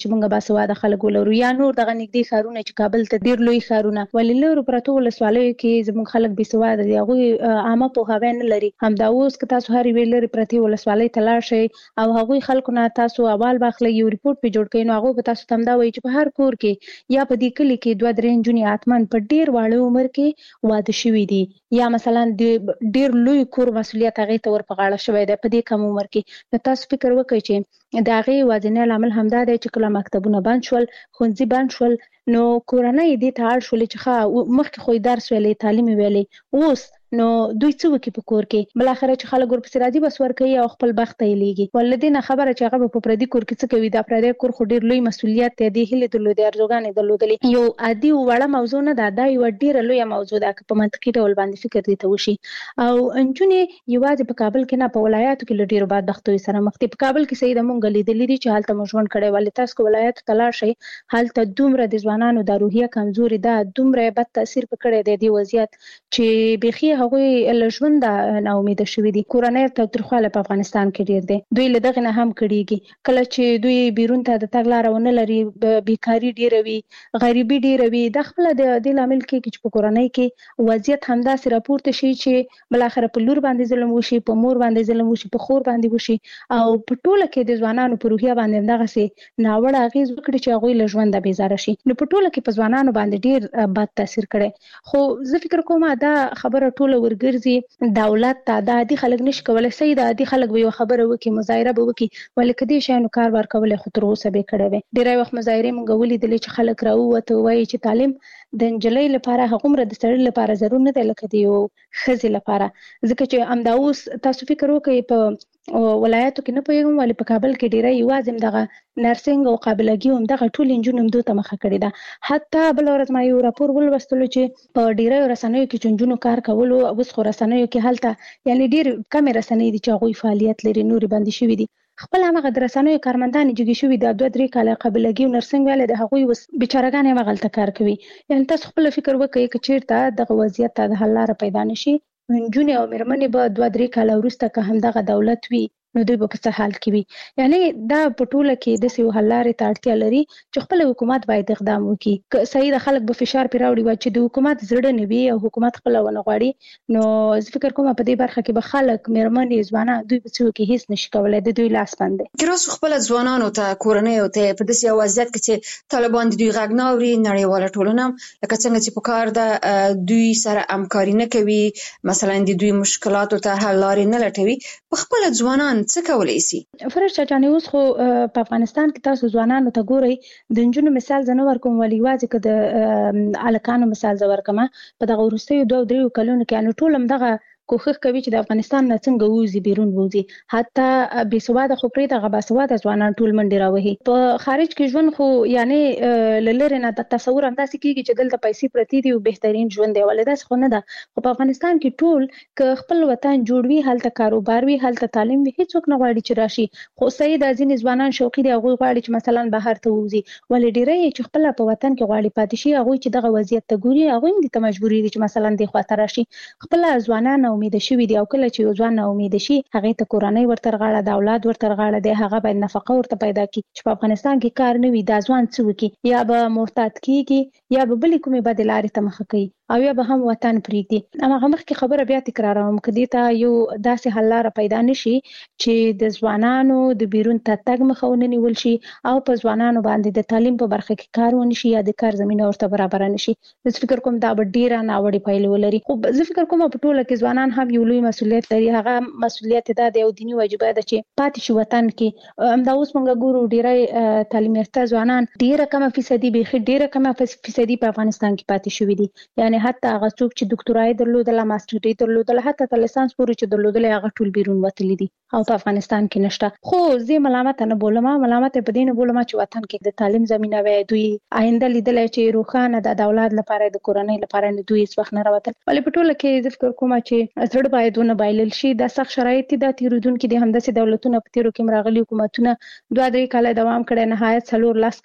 Speaker 15: بسواده خلک ولرو یا نور دغه نږدې ښارونه چې کابل ته ډیر لوی ښارونه ولې لرو پرته ولسوالیو کې زموږ خلک بسواده دي هغوی عامه پوهاوی نه لري. همدا اوس که تاسو هر یوې لرې پرتې ولسوالۍ ته لاړ شئ او هغوی خلکو نه تاسو احوال واخلئ یو ریپورټ پرې جوړ کړئ نو هغوی به تاسو ته همدا وایي چې په هر کور کې یا په دې کلي کې دوه درې نجونې حتماً په ډیر واړه عمر کې واده شوي دي یا مثلا د ډیر لوی کور مسؤلیت هغې ته ور په غاړه شوی دی په دې کم عمر کې. نو تاسو فکر وکړئ چې د هغې یوازینی لامل همدا دی چې کله مکتبونه بند شول ښوونځي بند شول نو کورنۍ دې ته اړ شولې چې ښه مخکې خو یې درس ویلی تعلیم یې ویلی اوس نو دوی څه وکړي په کور کې بالاخره چې خلک ورپسې راځي بس ورکوي او خپل بخت ته یې لیږي. ولې دې نه خبره چې هغه به په پردي کور کې څه کوي دا پردی کور خو ډېر لوی مسؤلیت دی دې هیلې درلودې ارزوګانې درلودلې یو عادي وړه موضوع نه ده دا یوه ډېره لویه موضوع ده که په منطقي ډول باندې فکر دې ته وشي. او نجونې یوازې په کابل کې نه په ولایاتو کې له ډېرو بدبختیو سره مخ دي. په کابل کې سیده مونږ لیدلي دي چې هلته مو ژوند کړی ولې تاسو که ولایاتو ته لاړ شئ هلته دومره د ځوانانو دا روحیه کمزوري ده دومره بد تاثیر په کړی دی دې وضعیت چې بیخي هغوی له ژوند نا امیده شوي دي. کورنۍ تاوتریخوالی په افغانستان کې ډیر دی دوی له دغې نه هم کړیږي کله چې دوی بیرون ته د تګ لاره ونه لري بیکاري ډیره وي غریبي ډیره وي دا خپله د دې لامل کېږي چې په کورنۍ کې وضعیت همداسې راپورته شي چې بالاخره په لور باندې ظلم وشي په مور باندې ظلم وشي په خور باندې وشي او په ټوله کې د ځوانانو په روحیه باندې همدغسې ناوړه اغېز وکړي چې هغوی له ژونده بېزاره شي. نو په ټوله کې په ځوانانو باندې ډیر بد تاثیر کړی خو زه فکر کوم دا خبره ټوله ورګرځي دولت ته د عادي خلک نشي کولی صحیح د عادي خلک به یو خبره وکړي مظاهره به وکړي ولې که دې شیانو کار ورکولی خو تر اوسه به یې کړی وی. ډېری وخت مظاهرې موږ ولیدلې چې خلک راووته وایي چې تعلیم د نجلۍ لپاره هغومره د سړي لپاره ضرور نه دی لکه د یو ښځې لپاره ځکه چې همدا اوس تاسو فکر وکړئ په ولایاتو کې نه پوهېږم ولې په کابل کې ډېری یوازې همدغه نرسنګ او قابلګي همدغه ټولې نجونې همدو ته مخه کړې ده. حتی بله ورځ ما یو راپور ولوستلو چې په ډېریو رسنیو کې چې نجونو کار کولو اوس خو رسنیو کې هلته یعنې ډېر کمې رسنۍ دي چې هغوی فعالیت لري نورې بندې شوي دي. خپل همغه د رسنیو کارمندانې جګې شوي دي دوه درې کاله قابلګي او نرسنګ ویلی د هغوی اوس بیچارهګانې همغلته کار کوي. یعنې تاسو خپله فکر وکړئ که چېرته دغه وضعیت ته د حل لاره پیدا نه شي نجونې او مېرمنې به دوه درې کاله وروسته که همدغه دولت وي نو دوی به په څه حال کې وي. یعنې دا په ټوله کې داسې یو حل لارې ته اړتیا لري چې خپل حکومت باید اقدام وکړي. که صحیح د خلک به فشار پرې راوړي چې د حکومت زړه نه وي او حکومت خپله ونه غواړي نو زه فکر کوم په دې برخه کې به خلک مېرمنې ځوانان دوی به څه وکړي هېڅ نشي کولی د دوی لاس بند دی.
Speaker 17: تاسو خپله ځوانانو ته کورنیو ته په داسې یو وضعیت کې چې طالبان د دوی غږ نه اوري نړیواله ټولنه لکه څنګه چې په کار ده دوی سره همکاري نه کوي مثلا د دوی مشکلاتو ته حل لارې نه لټوي په خپله ځوانان څه کولی شي؟
Speaker 15: فرش چاچانې اوس خو په افغانستان کې تاسو ځوانانو ته ګورئ د نجونو مثال زه نه ورکوم ولې یوازې که د هلکانو مثال زه ورکمه په دغه وروستیو دوه درېیو کلونو کې یعنې ټول همدغه کوښښ کوي چې د افغانستان نه څنګه ووځي بیرون ووځي حتی بېسواده خو پرېږده هغه باسواده ځوانان ټول منډې راوهي. په خارج کې ژوند خو یعنې له لرې نه د تصور همداسې کېږي چې دلته پیسې پرتې دي او بهترین ژوند دی ولې داسې خو نه ده. خو په افغانستان کې ټول که خپل وطن جوړ وي هلته کاروبار وي هلته تعلیم وي هېڅوک نه غواړي چې راشي خو صحیح ده ځینې ځوانان شوقي دي هغوی غواړي چې مثلا بهر ته ووځي ولې ډېری یې چې خپله په وطن کې غواړي پاتې شي هغوی چې دغه وضعیت ته ګوري هغوی هم دې ته مجبوري دي چې مثلا دې خواته راشي. خپله ځوانان امیده شوي دي او کله چې یو ځوان ناامیده شي هغې ته کورنۍ ورته غاړه د اولاد ورته غاړه دی هغه باید نفقه ورته پیدا کړي چې په افغانستان کې کار نه وي دا ځوان څه وکړي یا به محتاط کېږي یا به بلې کومې بدې لارې ته مخه کوي او یا به هم وطن پرېږدي. هماغه مخکې خبره بیا تکراروم که دې ته یو داسې حل لاره پیدا نه شي چې د ځوانانو د بیرون ته تګ مخه ونه نیول شي او په ځوانانو باندې د تعلیم په برخه کې کار ونه شي یا د کار زمینه ورته برابره نه شي زه فکر کوم دا به ډېره ناوړې پایلې ولري. خو زه فکر کوم په ټوله کې ځوانان هم یو لوی مسؤلیت لري هغه مسؤلیت دا دی او دیني واجبه ده چې پاتې شي وطن کې. همدا اوس موږ ګورو ډېری تعلیم یافته ځوانان ډېره کمه فیصدي بیخي ډېره کمه فیصدي په افغانستان کې پاتې شوي دي یعنې حتی هغه څوک چې دکتورای درلودله ماسټري درلودله حتی تر لیسانس پورې چې درلودلی هغه ټول بیرون وتلي دي او په افغانستان کې نشته. خو زه ملامته نه بولم ملامته په دې نه بولم چې وطن کې د تعلیم زمینه وی دوی آینده لیدلی چې روښانه ده د اولاد لپاره د کورنۍ لپاره نه دوی هېڅ وخت نه راوتل ولې په ټوله کې زه فکر کوم چې زړه باید ونه بایلل شي دا سخت شرایط دي دا تېرېدونکي دي همداسې دولتونه په تېرو کې هم راغلي حکومتونه دوه درې کاله دوام کړی نهایت څلور لس کاله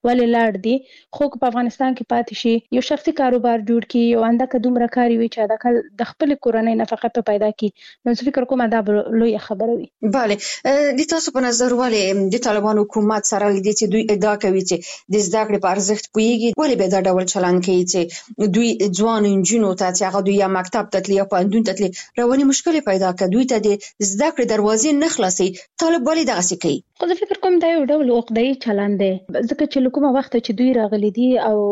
Speaker 15: ولې لاړ دي خو په افغانستان کې پاتې شي یو شخصي کاروبار جوړ کړي یو انده دومره کاری وي چې دا کل د خپل کورنۍ نفقه په پیدا کړي نو فکر کوم دا لوی خبره وي.
Speaker 17: bale د تاسو په نظر ولې د طالبان حکومت سره لدی چې دوی ادعا کوي چې د زده کړې په ارزښت پوهیږي ولې به دا ډول چلند کوي چې دوی ځوان انجونو ته چې هغه دوی یا مکتب ته تللی یا پوهنتون ته تللی رواني مشکلې پیدا کړي دوی ته د زده کړې دروازې نه خلاصي طالب ولې دغسې کوي؟
Speaker 15: خو زه فکر کوم دا یو ډول عقده‌ای چلند دی ځکه چې له کومه وخته چې دوی راغلي دي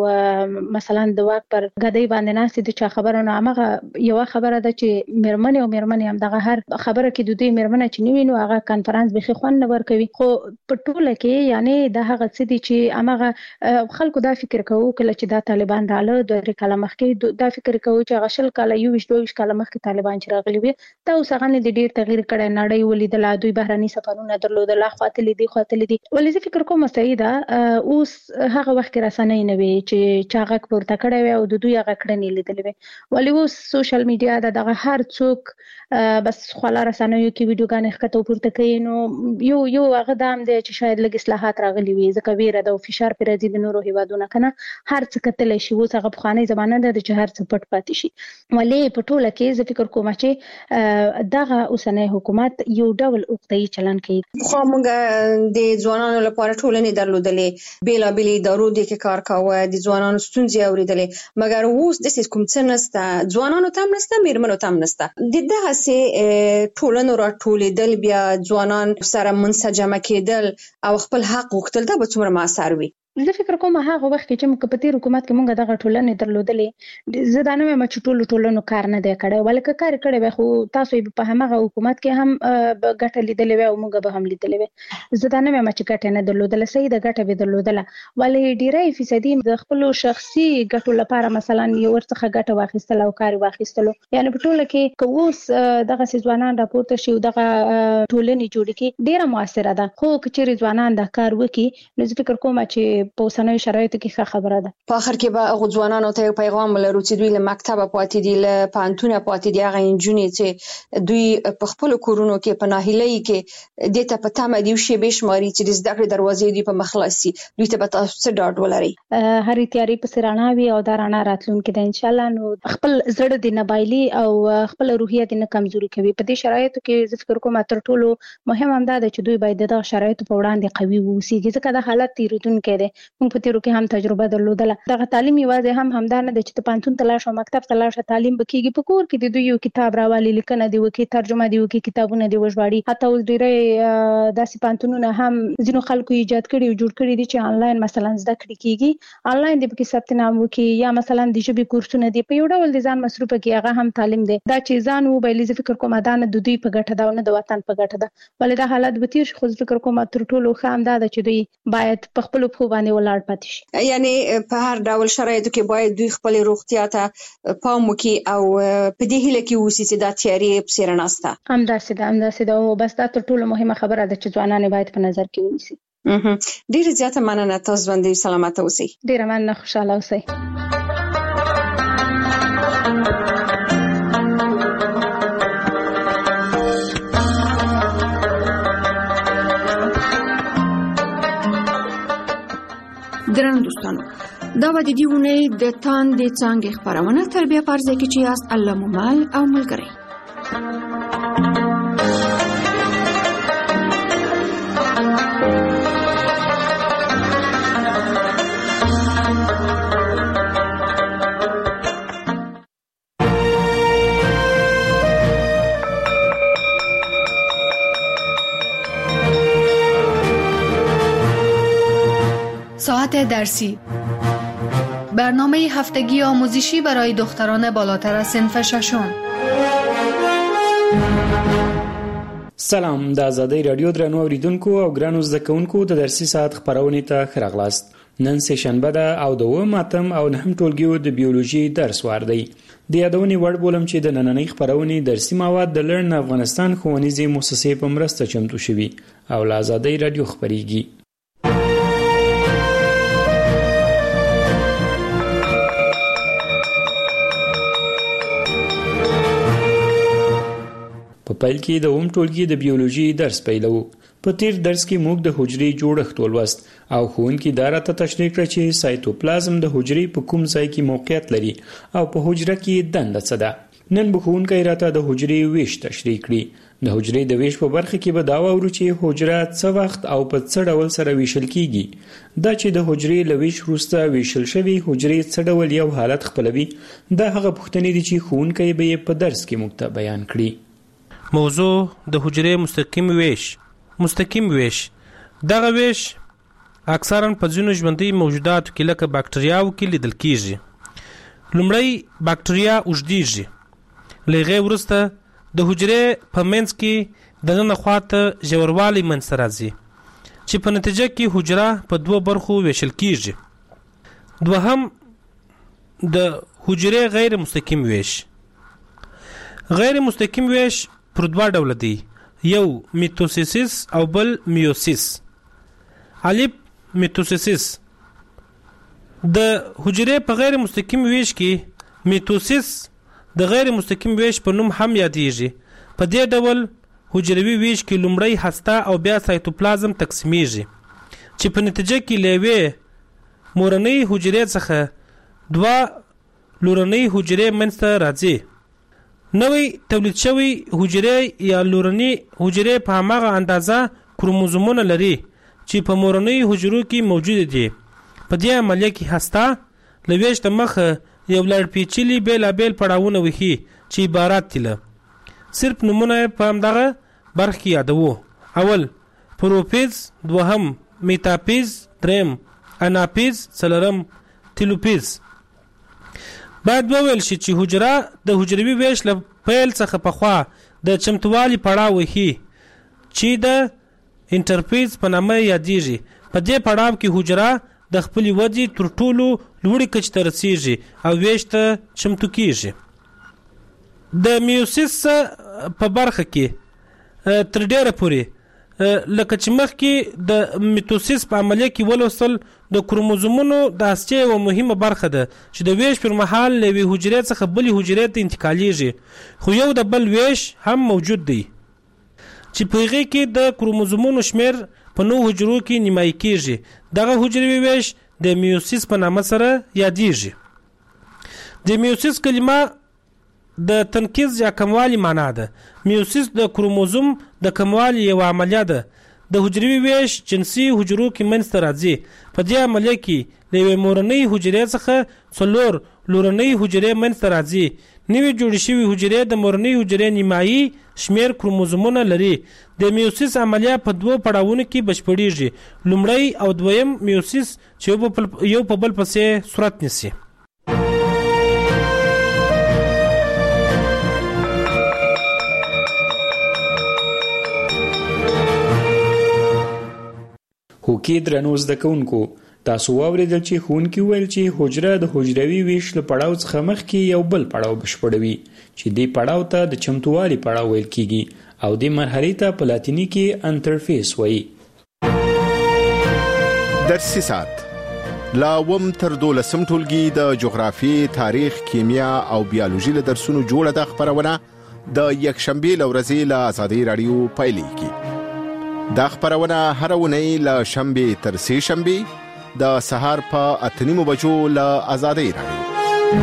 Speaker 15: او مثلا د واک پر غدای باندې ناست دي چې خبره نه هغه یو خبره ده چې مرمنې او مرمنې هم دغه هر خبره کې د دوی مرمنه چې نیوي نو هغه کانفرنس به خوان نه ور کوي خو په ټوله کې یعنی د هغه څه دي چې هغه خلکو دا فکر کوي کله چې دا طالبان رااله د کلمه مخکې دا فکر کوي چې هغه شل کاله یو ویش دوه ویش کاله مخکې طالبان چې راغلي وي دا اوس هغه نه ډیر تغییر کړي نړۍ ولیدل دوی بهراني سفرونه درلودل خاطر لیدي خاطر لیدي ولې زه فکر کوم سیده اوس هغه وخت رسنۍ نه وي چې چاغک پورته کړي وي او د دوی هغه کړنې لیدلې وي ولې اوس سوشل میډیا دغه هر څوک بس خلا رسنیو کې ویډیوګانې ښکته پورته کوي نو یو یو هغه دام دی چې شاید لږ اصلاحات راغلي وي ځکه ویره د فشار پر راځي د نورو هیوادونو کنه هر څه کتل شي اوس هغه بخانه زمانه ده چې هر څه پټ پاتې شي ولې په ټوله کې زه فکر کوم چې دغه اوسنۍ حکومت یو ډول عقده‌ای چلند کوي.
Speaker 17: خو موږ د ځوانانو لپاره ټولنې درلودلې بیلا بیل ادارو د کې کار کاوه د ځوانانو ستونزې اوریدلې مګر اوس د کوم څه نسته ځوانانو تام نسته میرمنو تام نسته د دغه سه ټولنو راټولیدل بیا ځوانان سره منسجمه کېدل او خپل حق غوښتل دا به څومره موثر وي؟
Speaker 15: زه فکر کوم هغه وخت کې چې موږ په تیر حکومت کې موږ دغه ټولنې درلودلې زه دا نه وایم چې ټولو ټولنو کار نه دی کړی ولکه کار کړی وي خو تاسو په همغه حکومت کې هم ګټه لیدلې وي او موږ به هم لیدلې وي زه دا نه وایم چې ګټه نه درلودله صحیح د ګټه به درلودله ولې ډیری فیصدي د خپل شخصي ګټو لپاره مثلا یو ورڅخه ګټه واخیستل او کار واخیستل یعنی په ټوله کې کووس دغه ځوانان راپورته شي دغه ټولنې جوړ کی ډیره موثره ده خو کچېری ځوانان دا کار وکي نو زه فکر کوم چې په اوسنیو شرایطو کې ښه خبره ده.
Speaker 17: په اخر کې به هغه ځوانانو ته یو پیغام ولرو چې دوی له مکتبه پاتې دي له پوهنتونه پاتې دي هغه انجونې چې دوی په خپل کورونو کې په ناهیلۍ کې د ته په تمه دی شی به شماري چې د زده کړې دروازې دی په مخلصي دوی ته به تاسو څه ډاډ ولري؟
Speaker 15: هر تیاری په سرانه وي او دا رانه راتلونکي ده ان شاء الله نو خپل زړه د نبایلی او خپل روحیه د نه کمزوري کوي په دې شرایطو کې زه فکر کوم تر ټولو مهم هم دا ده چې دوی باید د شرایطو په وړاندې قوي ووسي ځکه د حالت تیریدونکو ده موږ په تیرو کې هم تجربه درلودله دغه تعلیم یوازې هم همدا نه د چې ته پانتون تلاش او مکتب تلاش تعلیم بکیږي په کور کې د دوی یو کتاب راوالي لیکنه دی وکي ترجمه دی وکي کتابونه دی وژواړي حتی اوس ډیره داسې پانتونونه هم ځینو خلکو ایجاد کړي او جوړ کړي دي چې آنلاین مثلا زده کړې کیږي آنلاین دی په ثبت نام وکي یا مثلا د ژبې کورسونه دی په یو ډول د ځان مصروفه کې هغه هم تعلیم دی دا چې ځان و بایلې فکر کوم دا نه د دوی په ګټه دا نه د وطن په ګټه ده ولې دا حالت به تیر خو فکر کوم تر ټولو خام دا چې دوی باید په خپل په باندې ولاړ پاتې شي
Speaker 17: یعنی په هر ډول شرایطو کې باید دوی خپل روغتیا ته پام وکړي او په دې هیله کې اوسي چې دا تیاری په سر نهسته
Speaker 15: همداسې ده همداسې ده او بس دا تر ټولو مهمه خبره ده چې ځوانان باید په نظر کې ونیسي.
Speaker 17: ډیره زیاته مننه تاسو باندې سلامت اوسئ.
Speaker 15: ډیره مننه خوشاله اوسئ.
Speaker 13: ګرانو دوستانو دا و د دې ونې د تاندې څانګې خپرونه تر بیا په ځای کې چې یاست الله مو مل او ملګری.
Speaker 18: ساعت درسی برنامه هفتگی آموزشی برای دختران بالاتر از صنف ششم.
Speaker 19: سلام د آزادۍ رادیو درنو اوریدونکو او ګرانو زده کوونکو د درسي ساعت خبرونه ته خراغلاست. نن سه شنبه ده او د اووم اتم او نهم ټولګیو د بیولوژي درس وار دی. د یادونې وړ بولم چې د نننۍ خبرونه درسي مواد د لرن افغانستان ښوونیزې مؤسسې په مرسته چمتو شوي او د آزادۍ رادیو خبريږي. په په پیل کې د اوم ټولګي د بیولوژي درس پیلو. په تیر درس کې موږ د حجرې جوړښت ولوست او ښوونکي دا راته تشریح کړه چې سایتوپلازم د حجرې په کوم ځای کې موقعیت لري او په حجره کې دنده څه ده. نن به ښوونکی راته د حجرې ویش تشریح کړي. د حجرې د ویش په برخه کې به دا واورو چې حجره څه وخت او په څه ډول سره ویشل کیږي. دا چې د حجرې له ویش وروسته ویشل شوي حجرې څه ډول یو حالت خپلوي، دا هغه پوښتنې دي چې ښوونکی به یې په درس کې موږ ته بیان کړي.
Speaker 20: موضوع د حجرې مستقیم ویش. مستقیم ویش دغه ویش اکثرا په ځینو ژوندۍ موجوداتو کې لکه باکتریاو کې لیدل کیږي. لومړی باکتریا اوږدیږي، له هغې وروسته د حجرې په منځ کې دننه خواته ژوروالی منځته راځي چې په نتیجه کې حجره په دوه برخو ویشل کیږي. دوهم د حجرې غیر مستقیم ویش. غیر مستقیم ویش پر دوه ډوله دی، یو میتوسیس او بل میوسیس. الف میتوسیس. د حجرې په غیر مستقیم ویش کې میتوسیس د غیر مستقیم ویش په نوم هم یادیږي. په دې ډول حجروي ویش کې لومړی هسته او بیا سایتوپلازم تقسیمیږي چې په نتیجه کې له یوې مورنۍ حجرې څخه دوه لورنۍ حجرې منځته راځي. نوې تولید شوی حجرې یا لورنۍ حجرې په هماغه اندازه کروموزومونه لري چې په مورنۍ حجرو کې موجود دي. په دې عملیه کې هسته له ویش د مخه یو لړ پیچلي بیلابیل پړاوونه وهي چې عبارت دي له صرف نمونه په همدغه برخه کې یادوو. اول پروفیز، دوهم میتاپیز، دریم اناپیز، څلورم تیلوپیز. باید وویل شي چې حجره د حجروي ویش له پیل څخه پخوا د چمتووالي پړاو وهي چې د انټرفیز په نامه یادیږي. په دې پړاو کې حجره د خپلې ودې تر ټولو لوړې کچې ته رسیږي او ویش ته چمتو کیږي. د میوسیس په برخه کې تر ډیره پورې لکه چې مخکې د میتوسیس په عملیه کې ولوستل د کروموزومونو د هستې یوه مهمه برخه ده چې د ویش پر مهال له یوې حجرې څخه بلې حجرې ته انتقالیږي. خو یو د بل ویش هم موجود دی چې په هغې کې د کروموزومونو شمیر په نو حجرو کې نیمایي کیږي. دغه حجروي ویش د میوسیس په نامه سره یادیږي. د میوسیس کلمه د تنکیز یا کموالی معنا ده. میوسیس د کروموزوم د کموالی یو عملیه ده. د حجروي ویش جنسي حجرو کې منځته راځي. په دې عملیه کې له یوې مورنۍ حجرې څخه څلور لورنۍ حجرې منځته راځي. نوې جوړې شوې حجرې د مورنۍ حجرې نیمایي شمیر کروموزومونه لري. د میوسیس عملیه په دوه پړاوونو کې بشپړیږي، لومړی او دویم میوسیس چې یو په بل پسې صورت نیسي.
Speaker 19: هوکې درنو زده کوونکو، تاسو واورېدل چې ښوونکي وویل چې حجره د حجروي ویش له پړاو څخه مخکې یو بل پړاو بشپړوي چې دې پړاو ته د چمتووالي پړاو ویل کیږي او دې مرحلې ته په لاتیني کې انټرفیس وایي.
Speaker 21: درسي ساعت لا اووم تر دولسم ټولګي د جغرافیې، تاریخ، کیمیا او بیولوژي له درسونو جوړه ده خپرونه د یکشنبې له ورځې له ازادي راډیو پیلېږي. دا خبرونه هر اونۍ له شنبه تر سه شنبه د سهار په اته نیمو بجو له ازادي راډیو.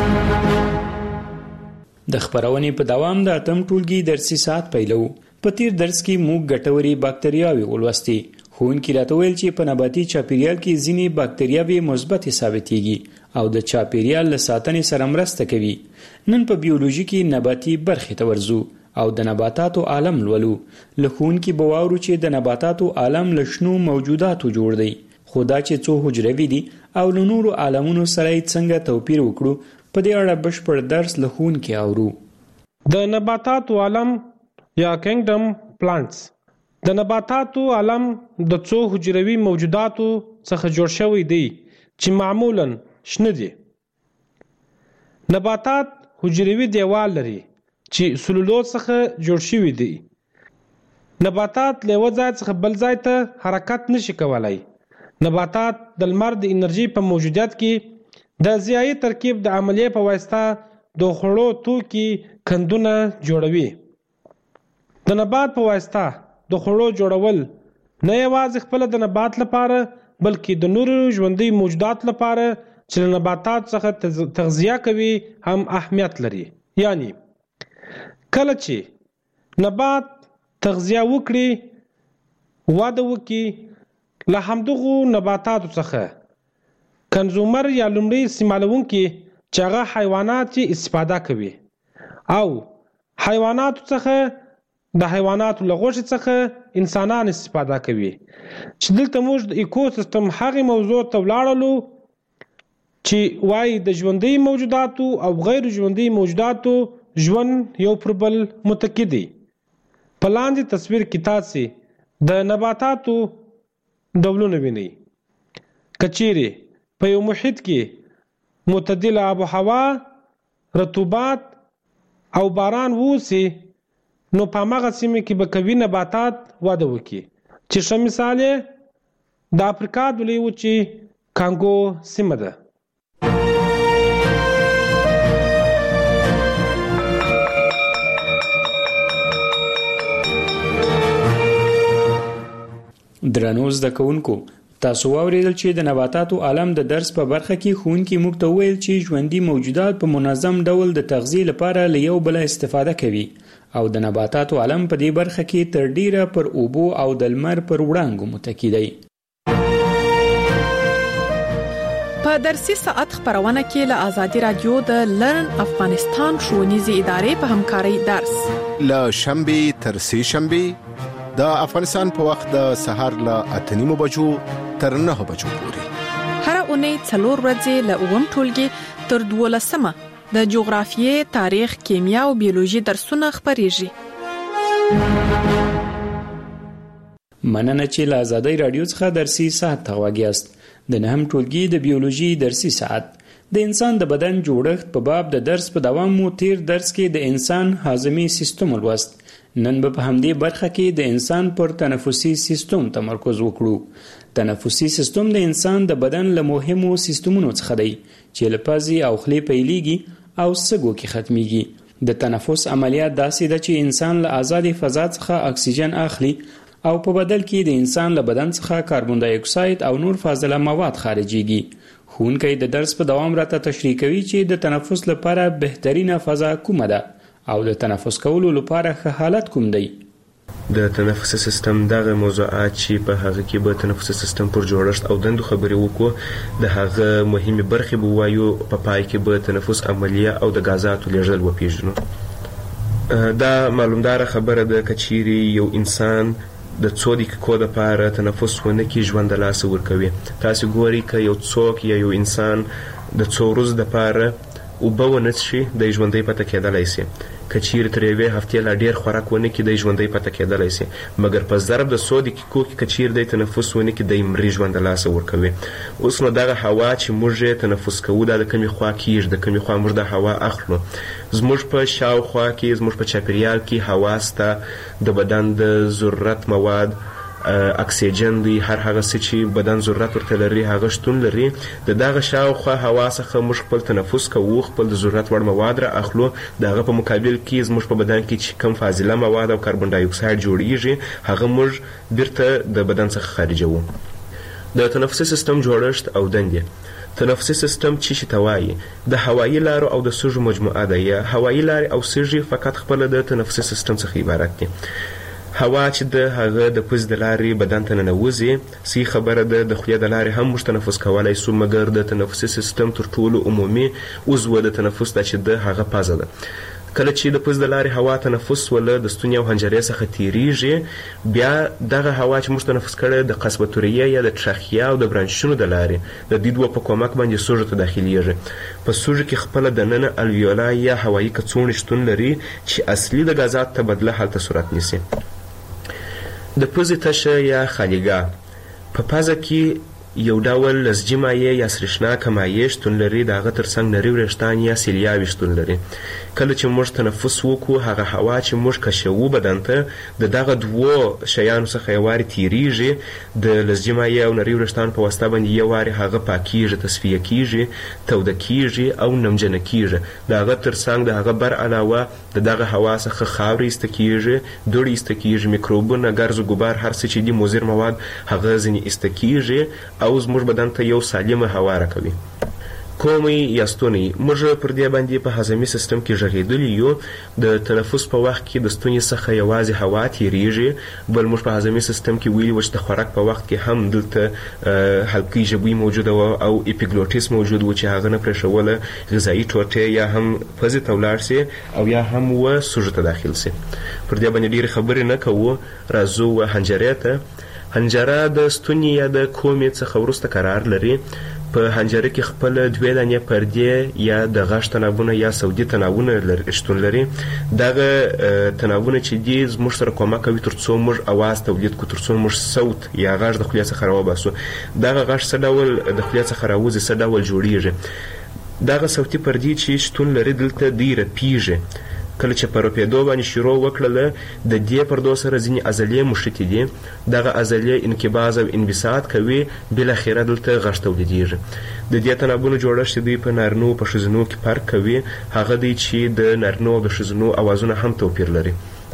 Speaker 19: د خبرونې په دوام د اتم ټولګي درسي ساعت پیلو. په تیر درس کې موږ ګټوري باکتریاوې ولوستې. ښوونکي راته ویل چې په نباتي چاپیریال کې ځینې باکتریاوې مثبت ثابتېږي او د چاپیریال له ساتنې سره مرسته کوي. نن په بیولوژي کې نباتي برخې ته ورځو او د نباتاتو عالم لولو. له ښوونکي به واورو چې د نباتاتو عالم له شنو موجوداتو جوړ دی، خو دا چې څو حجروي دي او له نورو عالمونو سره یې څنګه توپیر وکړو، په دې اړه بشپړ درس له ښوونکي اورو.
Speaker 20: د نباتاتو عالم یا کینګډم پلانټس. د نباتاتو عالم د څو حجروي موجوداتو څخه جوړ شوی دی چې معمولاً شنه دي. نباتات حجروي دیوال لري چې سلولوز څخه جوړ شوی دی. نباتات له یو ځای څخه بل ځای ته حرکت نشي کولای. نباتات د لمر د انرژي په موجودیت کې د ضیایي ترکیب د عملیې په واسطه د خوړو توکي کندونه جوړوي. د نبات په واسطه د خوړو جوړول نه یوازې خپل د نبات لپاره بلکې د نورو ژوندي موجودات لپاره چې له نباتات څخه تغذیه کوي هم اهمیت لري. یعنی کله چې نبات تغذیه وکړي واده وکړي له همدغو نباتاتو څخه کنزومر یا لومړی استعمالونکي چې هغه حیوانات چې استفاده کوي او حیواناتو څخه د حیواناتو له غوښې څخه انسانان استفاده کوي. چې دلته موږ د ایکوسیستم هغې موضوع ته ولاړلو چې وایي د ژوندي موجوداتو او غیر ژوندي موجوداتو ژوند یو پر بل متکی دی. په لاندې تصویر کې تاسې د نباتاتو ډولونه وینئ. که چیرې په یو محیط کې معتدله آب و هوا، رطوبت او باران ووسي نو په هماغه سیمه کې به قوي نباتات وده وکړي چې ښه مثال یې د افریقا د لویې وچې کانګو سیمه ده.
Speaker 19: درنو زده کوونکو، تاسو واورېدل چې د نباتاتو عالم د درس په برخه کې ښوونکي موږ ته وویل چې ژوندي موجودات په منظم ډول د تغذیې لپاره له یو بله استفاده کوي او د نباتاتو عالم په دې برخه کې تر ډیره پر اوبو او د لمر پر وړانګو متکی دی.
Speaker 3: په درسي ساعت خبرونه کې له آزادي رادیو د لرن افغانستان ښوونیزې ادارې په همکارۍ درس
Speaker 21: له شنبې تر سې شنبې د افغانستان په وخت د سهار له اته نیمو بجو تر نهه بجو پورې
Speaker 3: هر اونۍ څلور ورځې له اووم ټولګي تر دولسمه د جغرافیې، تاریخ، کیمیا او بیولوژي درسونه خبريږي.
Speaker 19: مننه چې له آزادۍ رادیو څخه درسي ساعت ته غواګیاست. د نهم ټولګي د بیولوژي درسي ساعت د انسان د بدن جوړښت په باب د درس په دوام مو تیر درس کې د انسان هاضمي سیستم ولوست. نن به په همدې برخه کې د انسان پر تنفسي سیستم تمرکز وکړو. تنفسي سیستم د انسان د بدن له مهمو سیستمونو څخه دی چې له پزې او خولې پیلېږي او سږو کې ختميږي. د تنفس عملیات داسې ده چې انسان له آزادې فضا څخه اکسیجن اخلي او په بدل کې د انسان له بدن څخه کاربن دای اکساید او نور فاضله مواد خارجيږي. ښوونکی د درس په دوام راته تشریح کوي چې د تنفس لپاره بهترینه فضا کومه ده او د تنفس کولو لپاره ښه حالت کوم دی.
Speaker 22: د تنفسي سیستم دغه موضوعات چې په هغه کې به تنفسي سیستم پر جوړښت او دندو خبرې وکړو، د هغه مهمه برخې به وایو، په پای کې به تنفس عملیه او د غازاتو لیږدول وپیژنو. دا معلومدار خبره ده که چیرې یو انسان د څو دقیقو لپاره تنفس ونه کړي ژوند د لاسه ورکوي. تاسو ګورئ که یو څوک یا یو انسان د څو ورځو لپاره اوبه ونه څښي دی ژوندی پاتې کېدلی شي. که چیرې تر یوې هفتې لا ډېر خوراک ونه کړي دی ژوندی پاتې کېدلی شي، مګر په ضرب د څو دقیقو کې که چیرې دی تنفس ونه کړي دی مري ژوند د لاسه ورکوي. اوس نو دغه هوا چې موږ یې تنفس کوو دا د کومې خوا کېږي، د کومې خوا موږ دا هوا اخلو. زموږ په شاوخوا کې، زموږ په چاپېریال کې هوا سته، د بدن د ضرورت مواد اکسیجن دی، هر هغه څه چې بدن ضرورت ورته لري هغه شتون لري. د دغه شاوخوا هوا څخه موږ خپل تنفس کوو، خپل د ضرورت وړ مواد را اخلو. د هغه په مقابل کې زموږ په بدن کې چې کم فاضله مواد او کاربن ډای اکساید جوړیږي هغه موږ بیرته د بدن څخه خارجوو. د تنفسي سیستم جوړښت او دندې. تنفسي سیستم چې شي ته وایي د هوایي لارو او د سږو مجموعه ده. یا هوایي لارې او سږي فقط خپل د تنفسي سیستم څخه عبارت دي. هوا چې د هغه د پوز د لارې بدن ته ننوځي، سی خبره ده د خولې د لارې هم موږ تنفس کولی سو، مګر د تنفسي سیستم تر ټولو عمومي عضو د تنفس ده چې د هغه پزه ده. کله چې د پوز د لارې هوا تنفس وله د ستوني او حنجرې څخه تیریږي، بیا دغه هوا چې موږ تنفس کړی د قصبة طریه یا د تراخیه او د برانشونو د لارې د دې دوه په کومک باندې سږو ته داخلیږي. په سږو کې خپله دننه الویولا یا هوایي کڅوړې شتون لري چې اصلي د غازات تبادله هلته صورت نیسي. د پوزې تشه یا خالیګاه په پزه کې یو ډول لزجي مایع یا سریښناکه مایع شتون لري، د هغه ترڅنګ نري وریښتان یا سیلیاوې شتون لري. کله چې موږ تنفس وکړو هغه هوا چې موږ کشوو بدن ته د دغه دوو شیانو څخه یو وارې تیریږي، د لزجي مایع او نري وریښتان په واسطه باندې یو وارې هغه پاکیږي، تصفیه کیږي، توده کیږي او نمجنه کیږي. د هغه ترڅنګ د هغه بر علاوه د دغه هوا څخه خاورې ایسته کیږي، دوړې ایسته کیږي، میکروبونه، ګرز و ګبار، هر څه چې دي مضر مواد هغه ځینې ایسته کیږي او زموږ بدن ته یو سالمه هوا راکوي. کومي یا ستونی موږ پر دې باندې په هضمي سیستم کې غږېدلي یو. د تنفس په وخت کې د ستوني څخه یوازې هوا تیریږي، بل موږ په هضمي سیستم کې ویلي و چې د خوراک په وخت کې هم دلته حلقې ژبوي موجوده وه او اپیګلوټیس موجود و چې هغه نه پرېښوله غذایي ټوټې یا هم پزې ته ولاړ سي او یا هم و سږو ته داخل سي. پر دې باندې ډېرې خبرې نه کوو، راځو و حنجرې ته. حنجره د ستوني یا د کومې څخه وروسته قرار لري. په حنجره کې خپل دوې دانې پردې یا د غږ تنابونه یا صوتي تنابونه شتون لري. دغه تنابونه چې دي زموږ سره کومک کوي تر څو موږ اواز تولید کړو، تر څو موږ صوت یا غږ د خولې څخه راوباسو. دغه غږ څه ډول د خولې څخه راوځي، څه ډول جوړیږي. دغه صوتي پردې چې شتون لري دلته دوی رپیږي. کله چې په رپېدو باندې شروع وکړله د دې پردو سره ځینې عضلې مښتې دي. دغه عضلې انقباض او انبساط کوي، بالاخره دلته غږ تولیدیږي. د دې تنابونو جوړښت دوی په نارینو په ښځینو کې فرق کوي. هغه دی چې د نارینو او د ښځینو اوازونه هم توپیر لري.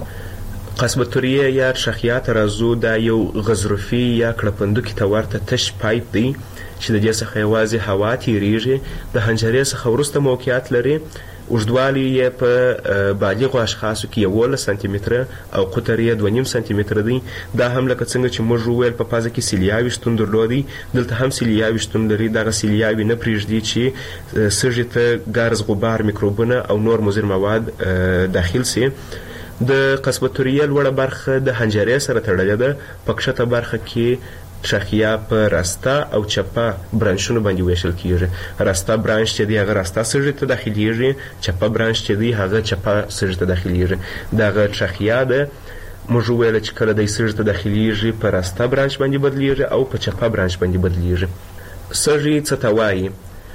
Speaker 22: قصبتوریه یا شخیات رازو دا یو غضروفي یا کړپندوکي ته ورته تش پایپ دی چې د دې څخه یوازې هوا تیریږي. د حنجرې څخه وروسته موقعیت لري. اوږدوالی یې په بالغو اشخاصو کې یولس سانتي متره او قطر یې دوه نیم سانتي متره دی. دا هم لکه څنګه چې موږ وویل په پزه کې سیلیاوې شتون درلودی، دلته هم سیلیاوې شتون لري. دغه سیلیاوې نه پرېږدي چې سږي ته ګرز، غبار، میکروبونه او نور مضر مواد داخل سي. د قصبتوریه لوړه برخه د حنجرې سره تړلې ده. په کښته برخه کې شاخیه په راسته او چپه برانشونو باندې ویشل کیږي. راسته برانش چې دی هغه راسته سږي ته داخليږي، چپه برانش چې دی هغه چپه سږي ته داخليږي. دغه شاخیه ده موږ ویل چې کله د سږي ته داخليږي په راسته برانش باندې بدلیږي او په چپه برانش باندې بدلیږي. سږي څه ته وایي؟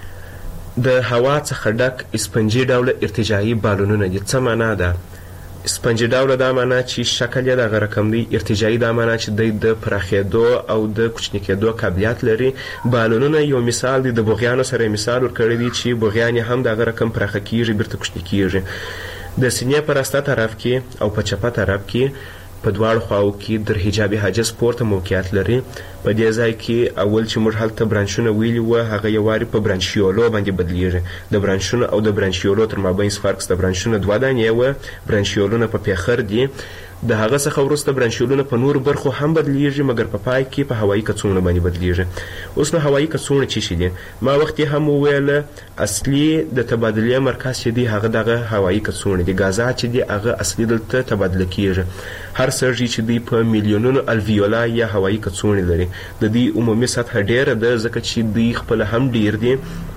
Speaker 22: د هوا څخه ډک اسپنجي ډوله ارتجاعي بالونونه دي. څه معنا ده؟ سپنجي ډوله دا معنا چې شکل یې دغه رقم دی. ارتجاعي دا معنا چې دی د پراخېدو او د کوچني کېدو قابلیت لري. بالونونه یو مثال دی. د بوغیانو سره مثال ورکړی دی چې بوغیان هم دغه رقم پراخه کیږي، بیرته کوچني کیږي. د سینې په راسته طرف کې او په چپه طرف کې په دواړو خواو کې در حجابي حاجز پورته موقعیت لري. په دې ځای کې اول چې موږ هلته برانشونه ویلي وو هغه یو وارې په برانشیولو باندې بدلیږي. د برانشونو او د برانشیولو تر مابینځ فرق د برانشونو دوه دانې وه، برانشیولونه په پیخر دي. د هغه څخه وروسته برانشیولونه په نور برخو هم بدلیږي، مګر په پای کې په هوایي کڅوړو باندې بدلیږي. اوس نو هوایي کڅوړې څه شي دي؟ ما وخت هم وویل اصلي د تبادلې مرکز چې دی هغه دغه هوایي کڅوړې دي. غازات چې دی هغه اصلي دلته تبادله کیږي. هر سږي چې دی په میلیونونو الویولا یا هوایي کڅوړې لري. د دې عمومي سطح ډیره ده ځکه چې دی خپل هم ډیر دي.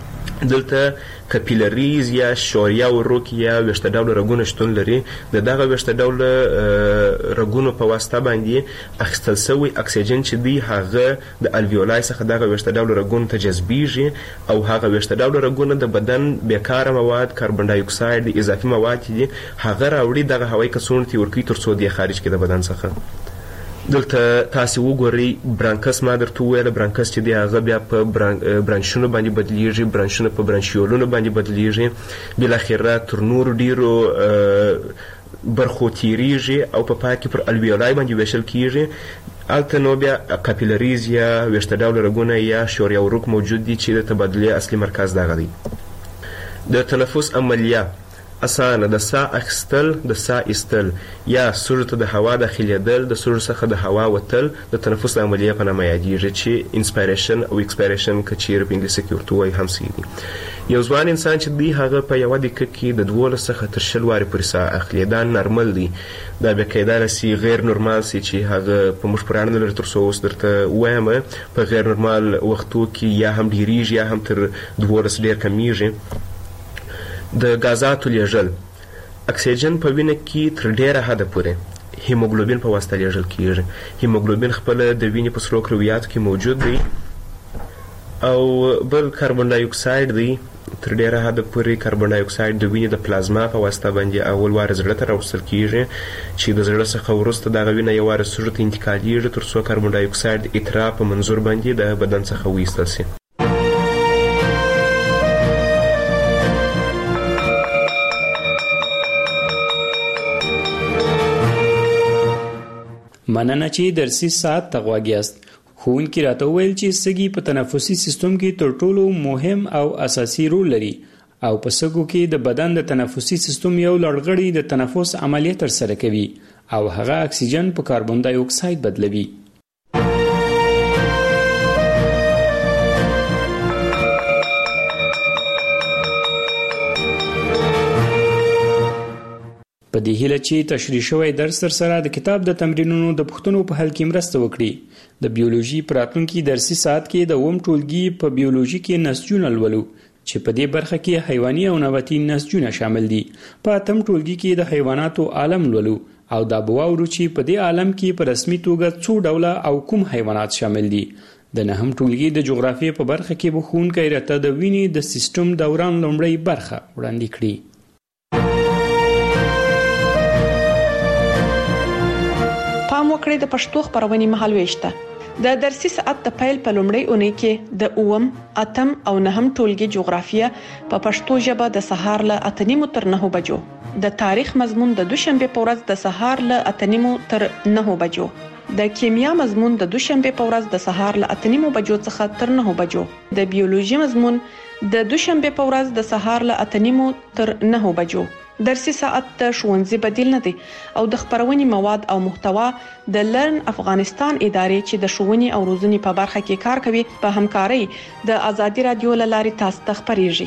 Speaker 22: دلته کپیلریز یا شوریا وروک یا ویښته ډوله رګونه شتون لري. د دغه ویښته ډوله رګونو په واسطه باندې اخیستل سوی اکسیجن چې دی هغه د الویولای څخه دغه ویښته ډوله رګونو ته جذبیږي او هغه ویښته ډوله رګونه د بدن بیکاره مواد، کاربن ډای اکساید، اضافي مواد دي هغه راوړي دغه هوایي کڅوړو ته ورکوي تر څو دی خارج کړي د بدن څخه. دلته تاسې وګورئ برانکس ما درته وویله. برانکس چې دی هغه بیا په برانشونو باندې بدلیږي، برانشونه په برانشیولونو باندې بدلیږي، بالاخره تر نورو ډیرو برخو تیریږي او په پای کې پر الویولای باندې ویشل کیږي. هلته نو بیا کاپیلریز یا ویښته ډوله رګونه یا شوریا وروک موجود دي چې د تبادلې اصلي مرکز دغه دی. د تنفس عملیه اسانه د ساه اخیستل، د ساه ایستل یا سږو ته د هوا داخلېدل، د سږو څخه د هوا وتل د تنفس عملیه په نامه یادیږي چې انسپایریشن او ایکسپایریشن که چیرې په انګلیسي کې ورته وایي هم صحیح دي. یو ځوان انسان چې دی هغه په یوه دقیقه کې د دولس څخه تر شل وارې پورې ساه اخلي. دا نارمل دی. دا بیا کیدای سي غیر نورمال سي چې هغه په موږ پورې اړه نه لري تر څو اوس درته ووایم. په غیر نورمال وختو کې یا هم ډیریږي یا هم تر دولس ډېر کمیږي. د غازاتو لیږل اکسیجن په وینه کې تر ډیره حده پورې هیموګلوبین په واسطه لیږل کیږي. هیموګلوبین خپله د وینې په سرو کرویاتو کې موجود دی او بل کاربن ډای اکساید دی تر ډیره حد پورې کاربن ډای اکساید د وینې د پلازما په واسطه باندې اول وار زړه ته راوستل کیږي چې د زړه څخه وروسته دغه وینه یو وار سږو ته انتقالیږي تر څو کاربن ډای اکساید اترا په منظور باندې د بدن څخه وایستل شي.
Speaker 19: مننه چې درسي ساعت ته غوږ یاست. ښوونکي راته وویل چې سږي په تنفسي سیستم کې تر ټولو مهم او اساسي رول لري او په سږو کې د بدن د تنفسي سیستم یو لړغړی د تنفس عملیه ترسره کوي او هغه اکسیجن په کاربن ډای اکساید بدلوي. په دې هیله چې تشریح شوی درس تر سره د کتاب د تمرینونو د پوښتنو په حل کې مرسته وکړي. د بیولوژي په راتلونکي درسي ساعت کې د اووم ټولګي په بیولوژي کې نسجونه لولو چې په دې برخه کې حیواني او نباتي نسجونه شامل دي. په اتم ټولګي کې د حیواناتو عالم لولو او دا به واورو چې په دې عالم کې په رسمي توګه څو ډوله او کوم حیوانات شامل دي. د نهم ټولګي د جغرافیې په برخه کې به ښوونکی راته د وینې د سیستم دوران لومړۍ برخه وړاندې کړي.
Speaker 3: پام وکړئ د پښتو خبرونې مهالويش ته. د درسي ساعت د پیل په لومړۍ اونۍ کې د اووم، اتم او نهم ټولګي جغرافیه په پښتو ژبه د سهار له اته نیمو تر نهو بجو، د تاریخ مضمون د دوشنبه په ورځ د سهار له اته نیمو تر نهو بجو، د کیمیا مضمون د دوشنبه په ورځ د سهار له اته نیمو بجو څخه تر نهو بجو، د بیولوژي مضمون د دوشنبه په ورځ د سهار له اته نیمو تر نهو بجو. درسي ساعت د ښوونځي بدیل نه دی او د خبرونې مواد او محتوا د لرن افغانستان ادارې چې د ښوونې او روزنې په برخه کې کار کوي په همکارۍ د ازادي رادیو له لارې تاسو ته خبريږي.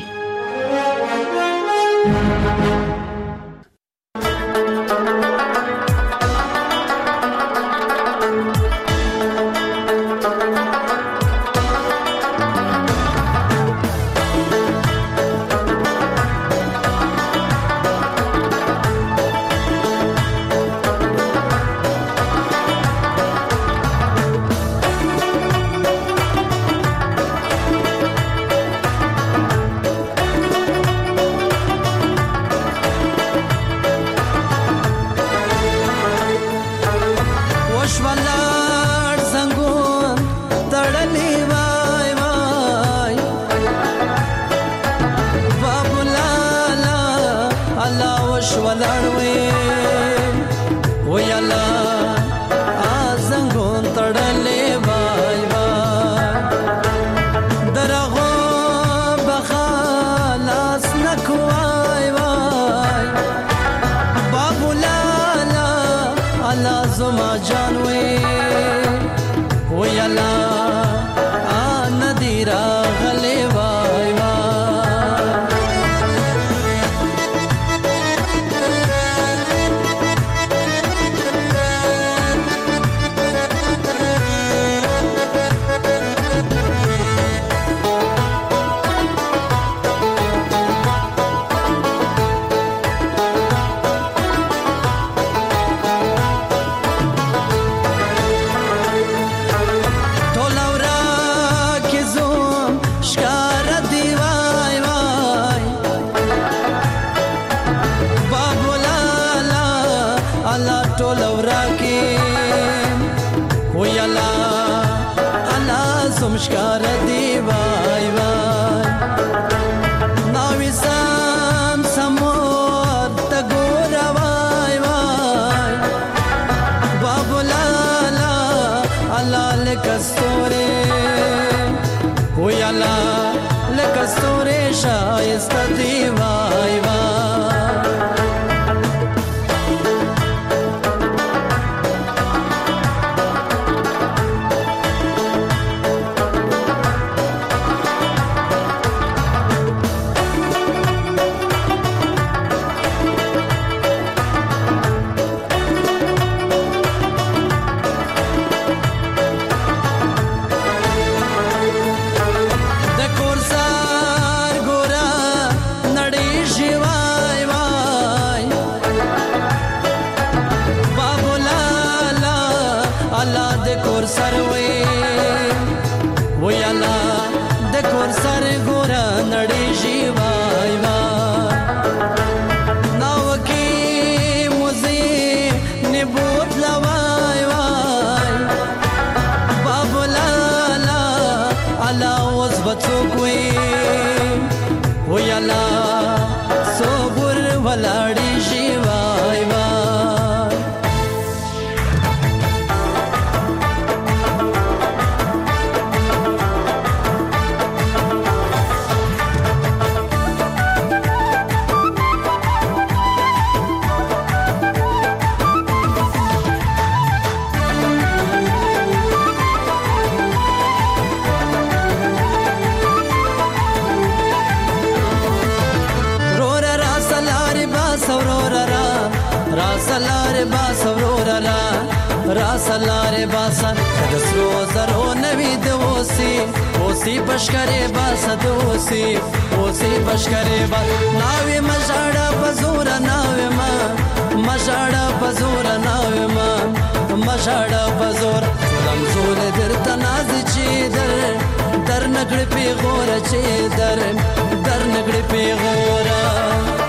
Speaker 2: الله د کور سروي وای الله د راسلار باس ورور را راسلار باسا کدسرو زرو نوی دوسی اوسی پشکری باس دوسی اوسی پشکری باس ناوی مجاڑا بزورا ناوی ما مجاڑا بزورا ناوی ما مجاڑا بزورا رمزول در تنازی چی در در نگڑ پی غورا چی در در نگڑ پی غورا